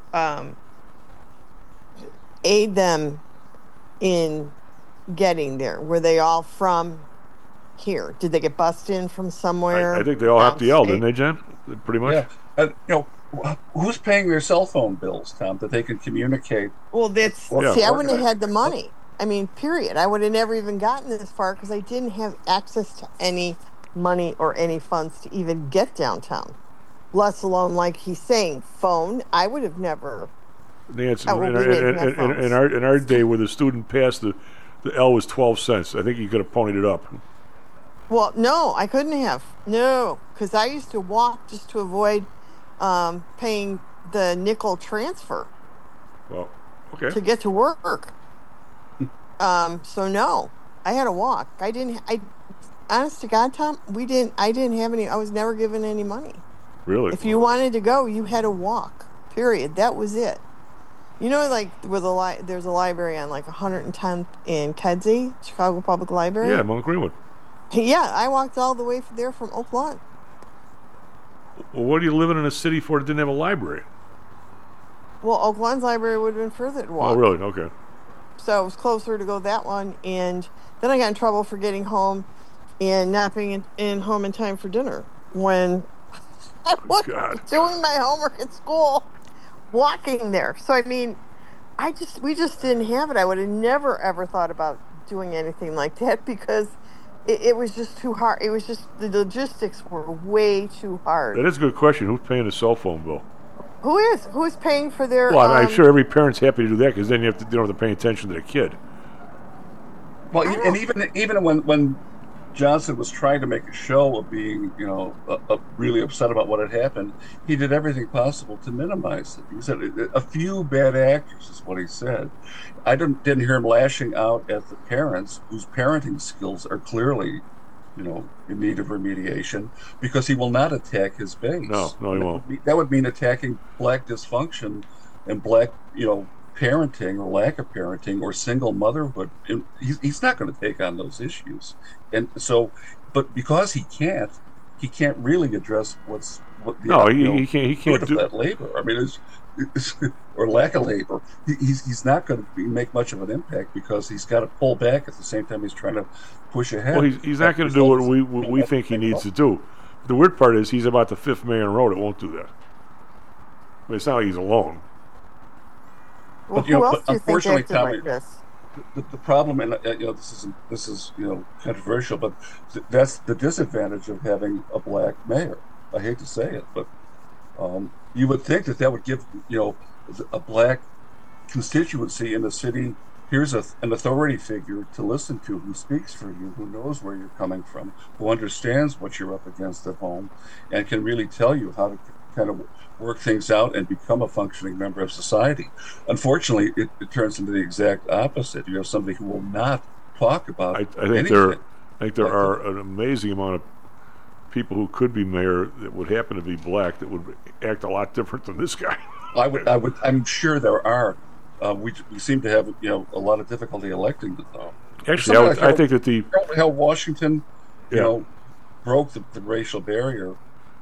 aid them in getting there? Were they all from here? Did they get bussed in from somewhere? I think they all have to yell, didn't they, Jen? Pretty much. Yeah. And, you know, who's paying their cell phone bills, Tom, that they can communicate? Well, I wouldn't have had the money. I mean, period. I would have never even gotten this far because I didn't have access to any money or any funds to even get downtown. Less alone, like he's saying, phone. I would have never. Nancy, in our day, where the student passed, the L was 12 cents. I think you could have ponied it up. Well, no, I couldn't have. No, because I used to walk just to avoid paying the nickel transfer. Well, okay. To get to work. So no, I had to walk. Honest to God, Tom, I didn't have any. I was never given any money. Really? If you wanted to go, you had to walk. Period. That was it. You know, like where there's a library on like 110th in Kedzie, Chicago Public Library. Yeah, Mount Greenwood. Yeah, I walked all the way there from Oak Lawn. Well, what are you living in a city for that didn't have a library? Well, Oak Lawn's library would have been further to walk. Oh, really? Okay. So it was closer to go that one, and then I got in trouble for getting home and not being in home in time for dinner when I was doing my homework at school, walking there. So I mean, we just didn't have it. I would have never ever thought about doing anything like that because it was just too hard. It was just the logistics were way too hard. That is a good question. Who's paying the cell phone bill? Who's paying for their? Well, I'm sure every parent's happy to do that because then you don't have to pay attention to the kid. Well, and even when Johnson was trying to make a show of being, really upset about what had happened, he did everything possible to minimize it. He said a few bad actors is what he said. I didn't hear him lashing out at the parents whose parenting skills are clearly, in need of remediation, because he will not attack his base. No, he won't. That would mean attacking black dysfunction and black, parenting or lack of parenting or single motherhood. He's not going to take on those issues. And so, but because he can't really address he can't do that labor. I mean, or lack of labor. He's not going to make much of an impact because he's got to pull back at the same time he's trying to push ahead. Well, he's not going to do what we think he needs to do. The weird part is he's about the fifth mayor in a row that won't do that. I mean, it's not like he's alone. Well, who else do you think acted like this? The problem, and this is controversial, but that's the disadvantage of having a black mayor. I hate to say it, but you would think that would give a black constituency in the city. Here's an authority figure to listen to who speaks for you, who knows where you're coming from, who understands what you're up against at home, and can really tell you how to kind of work things out and become a functioning member of society. Unfortunately, it turns into the exact opposite. You have somebody who will not talk about anything. I think there are an amazing amount of people who could be mayor that would happen to be black that would act a lot different than this guy. I'm sure there are. We seem to have a lot of difficulty electing them, though. Actually, I think that how Washington broke the racial barrier.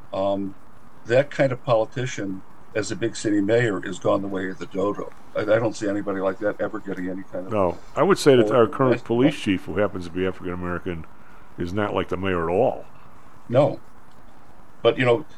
That kind of politician as a big city mayor is gone the way of the dodo. I don't see anybody like that ever getting any kind of... No, I would say that our current police chief, who happens to be African American, is not like the mayor at all. No. But,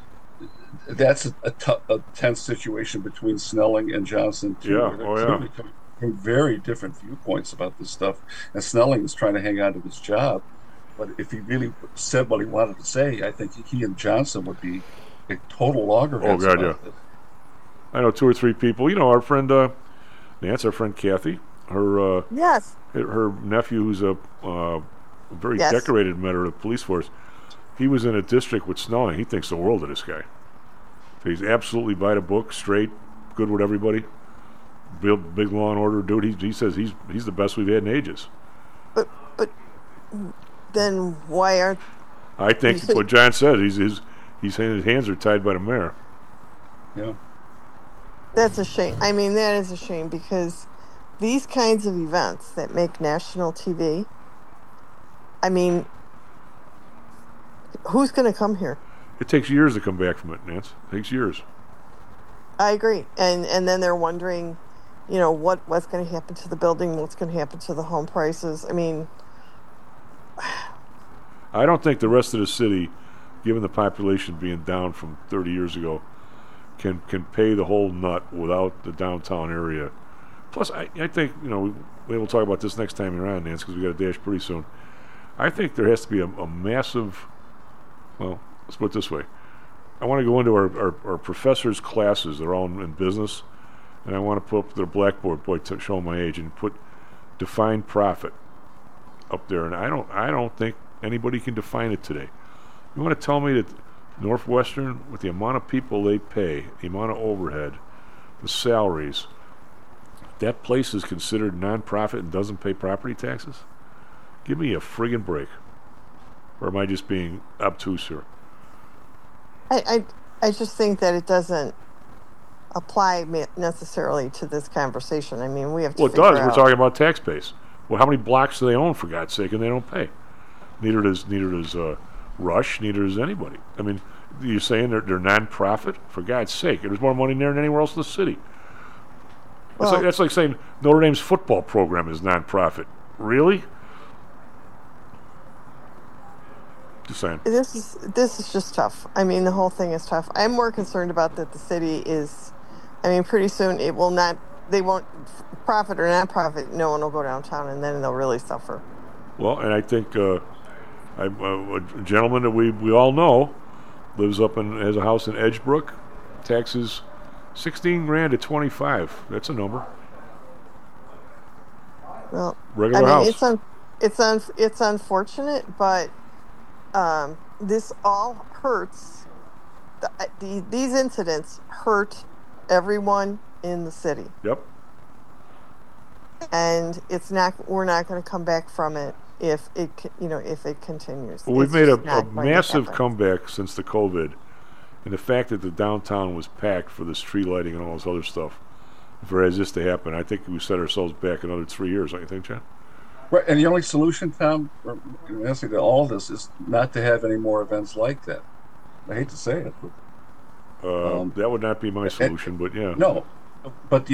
that's a tense situation between Snelling and Johnson, too. Yeah, From very different viewpoints about this stuff. And Snelling is trying to hang on to his job. But if he really said what he wanted to say, I think he and Johnson would be a total loggerheads. Oh, God, yeah. I know 2 or 3 people. Our friend Nance, our friend Kathy, her nephew, who's a very decorated member of the police force, he was in a district with Snelling. He thinks the world of this guy. He's absolutely by the book, straight, good with everybody. Big law and order dude. He says he's the best we've had in ages. But then why aren't... I think what John said, he's saying his hands are tied by the mayor. Yeah. That's a shame. I mean, that is a shame because these kinds of events that make national TV, I mean, who's going to come here? It takes years to come back from it, Nance. It takes years. I agree. And then they're wondering, what's going to happen to the building, what's going to happen to the home prices. I mean... I don't think the rest of the city, given the population being down from 30 years ago, can pay the whole nut without the downtown area. Plus, I think, we'll talk about this next time around, Nance, because we got a dash pretty soon. I think there has to be a massive, well, let's put it this way. I want to go into our professors' classes. They're all in business, and I want to put up their blackboard, to show my age, and put define profit up there. And I don't think anybody can define it today. You want to tell me that Northwestern, with the amount of people they pay, the amount of overhead, the salaries, that place is considered non-profit and doesn't pay property taxes? Give me a friggin' break. Or am I just being obtuse here? I just think that it doesn't apply necessarily to this conversation. I mean, we have to. Well, it does. We're talking about tax base. Well, how many blocks do they own, for God's sake, and they don't pay? Neither does Rush. Neither does anybody. I mean, you're saying they're non-profit? For God's sake, there's more money there than anywhere else in the city. Well, that's like saying Notre Dame's football program is non-profit. Really? Just saying. This is just tough. I mean, the whole thing is tough. I'm more concerned about that the city is. I mean, pretty soon it will not. They won't, profit or not profit. No one will go downtown, and then they'll really suffer. Well, and I think a gentleman that we all know lives up and has a house in Edgebrook, taxes $16,000 to $25,000. That's a number. Well, regular house. It's unfortunate, but this all hurts. These incidents hurt everyone in the city. Yep. And we're not going to come back from it if it continues. Well, we've made a massive comeback since the COVID, and the fact that the downtown was packed for this tree lighting and all this other stuff. For as this to happen, I think we set ourselves back another 3 years. Don't you think, John? Right, and the only solution, Tom, to all this is not to have any more events like that. I hate to say it, but that would not be my solution. But yeah, no, but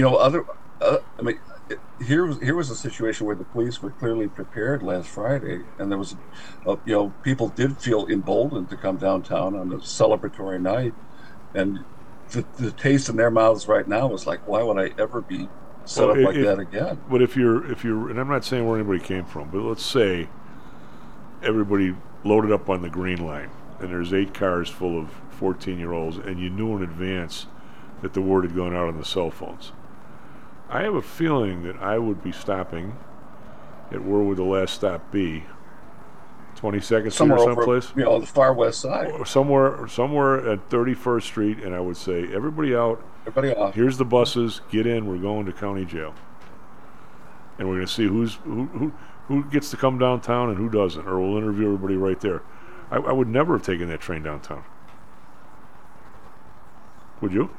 here was a situation where the police were clearly prepared last Friday, and there was, people did feel emboldened to come downtown on a celebratory night, and the taste in their mouths right now is like, why would I ever be set up like that again? But if you're, and I'm not saying where anybody came from, but let's say everybody loaded up on the Green Line, and there's 8 cars full of 14-year-olds, and you knew in advance that the word had gone out on the cell phones. I have a feeling that I would be stopping at where would the last stop be? 22nd Street or someplace? The far west side. Or somewhere at 31st Street, and I would say, everybody out. Everybody off. Here's the buses. Get in. We're going to county jail. And we're going to see who gets to come downtown and who doesn't, or we'll interview everybody right there. I would never have taken that train downtown. Would you?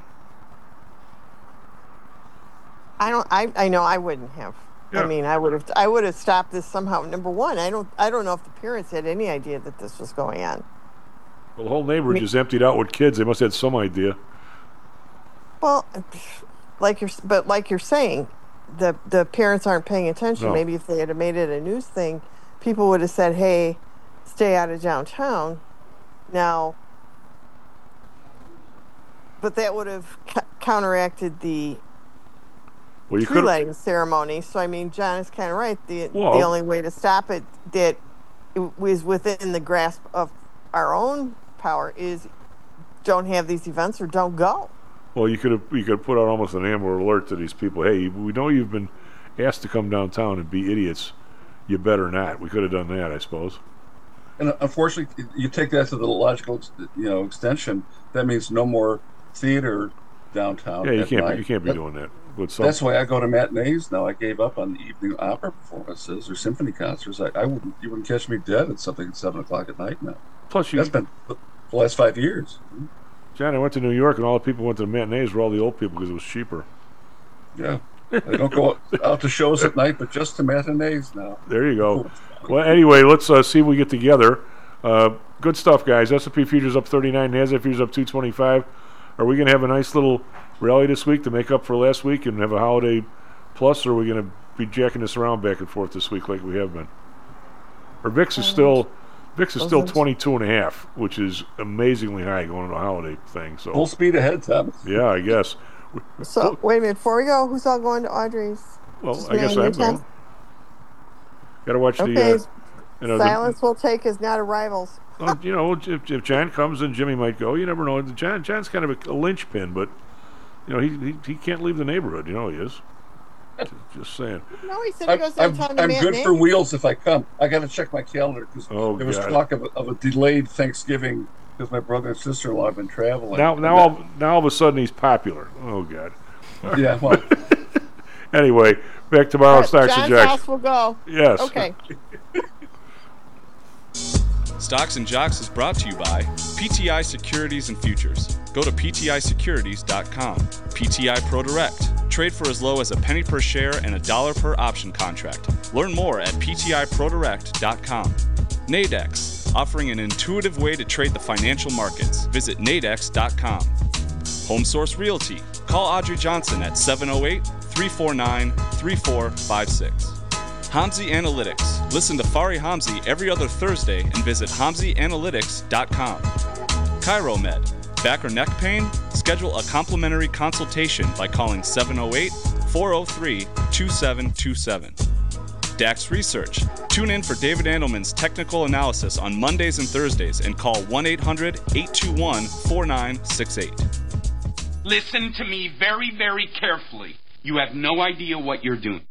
I know I wouldn't have. Yeah. I mean, I would have stopped this somehow. Number one, I don't know if the parents had any idea that this was going on. Well, the whole neighborhood just emptied out with kids. They must have had some idea. Well, like you're saying, the parents aren't paying attention. No. Maybe if they had made it a news thing, people would have said, "Hey, stay out of downtown." Now, but that would have counteracted the tree lighting ceremony. So I mean, John is kind of right. The only way to stop it that is within the grasp of our own power is don't have these events or don't go. Well, you could have put out almost an Amber Alert to these people. Hey, we know you've been asked to come downtown and be idiots. You better not. We could have done that, I suppose. And unfortunately, you take that to the logical, extension. That means no more theater downtown. Yeah, you can't be doing that. That's why I go to matinees now. I gave up on the evening opera performances or symphony concerts. You wouldn't catch me dead at something at 7:00 at night now. Plus, that's been the last 5 years. John, I went to New York, and all the people who went to the matinees were all the old people because it was cheaper. Yeah, I don't go out to shows at night, but just to matinees now. There you go. Well, anyway, let's see if we get together. Good stuff, guys. S&P futures up 39, NASDAQ futures up 225. Are we going to have a nice little rally this week to make up for last week and have a holiday plus, or are we going to be jacking this around back and forth this week like we have been? Or VIX is still 22.5, which is amazingly high going into a holiday thing. So full speed ahead, Thomas. Yeah, I guess. So wait a minute, before we go, who's all going to Audrey's? Well, I guess I'm going. Got to watch the. Silence will take is not arrivals. Well, if John comes, then Jimmy might go. You never know. John's kind of a linchpin, but he can't leave the neighborhood. He is. Just saying. No, he said he goes downtown to I'm good for wheels if I come. I got to check my calendar because there was talk of a delayed Thanksgiving because my brother and sister-in-law have been traveling. Now all of a sudden he's popular. Oh God. Yeah. Well. Anyway, back tomorrow. Stocks and Jacks. John's house will go. Yes. Okay. Stocks and Jocks is brought to you by PTI Securities and Futures. Go to PTIsecurities.com. PTI Pro Direct. Trade for as low as a penny per share and $1 per option contract. Learn more at PTIProDirect.com. Nadex, offering an intuitive way to trade the financial markets. Visit nadex.com. Home Source Realty. Call Audrey Johnson at 708-349-3456. Hamzy Analytics. Listen to Fari Hamzy every other Thursday and visit HamzyAnalytics.com. ChiroMed. Back or neck pain? Schedule a complimentary consultation by calling 708-403-2727. DAX Research. Tune in for David Andelman's technical analysis on Mondays and Thursdays and call 1-800-821-4968. Listen to me very, very carefully. You have no idea what you're doing.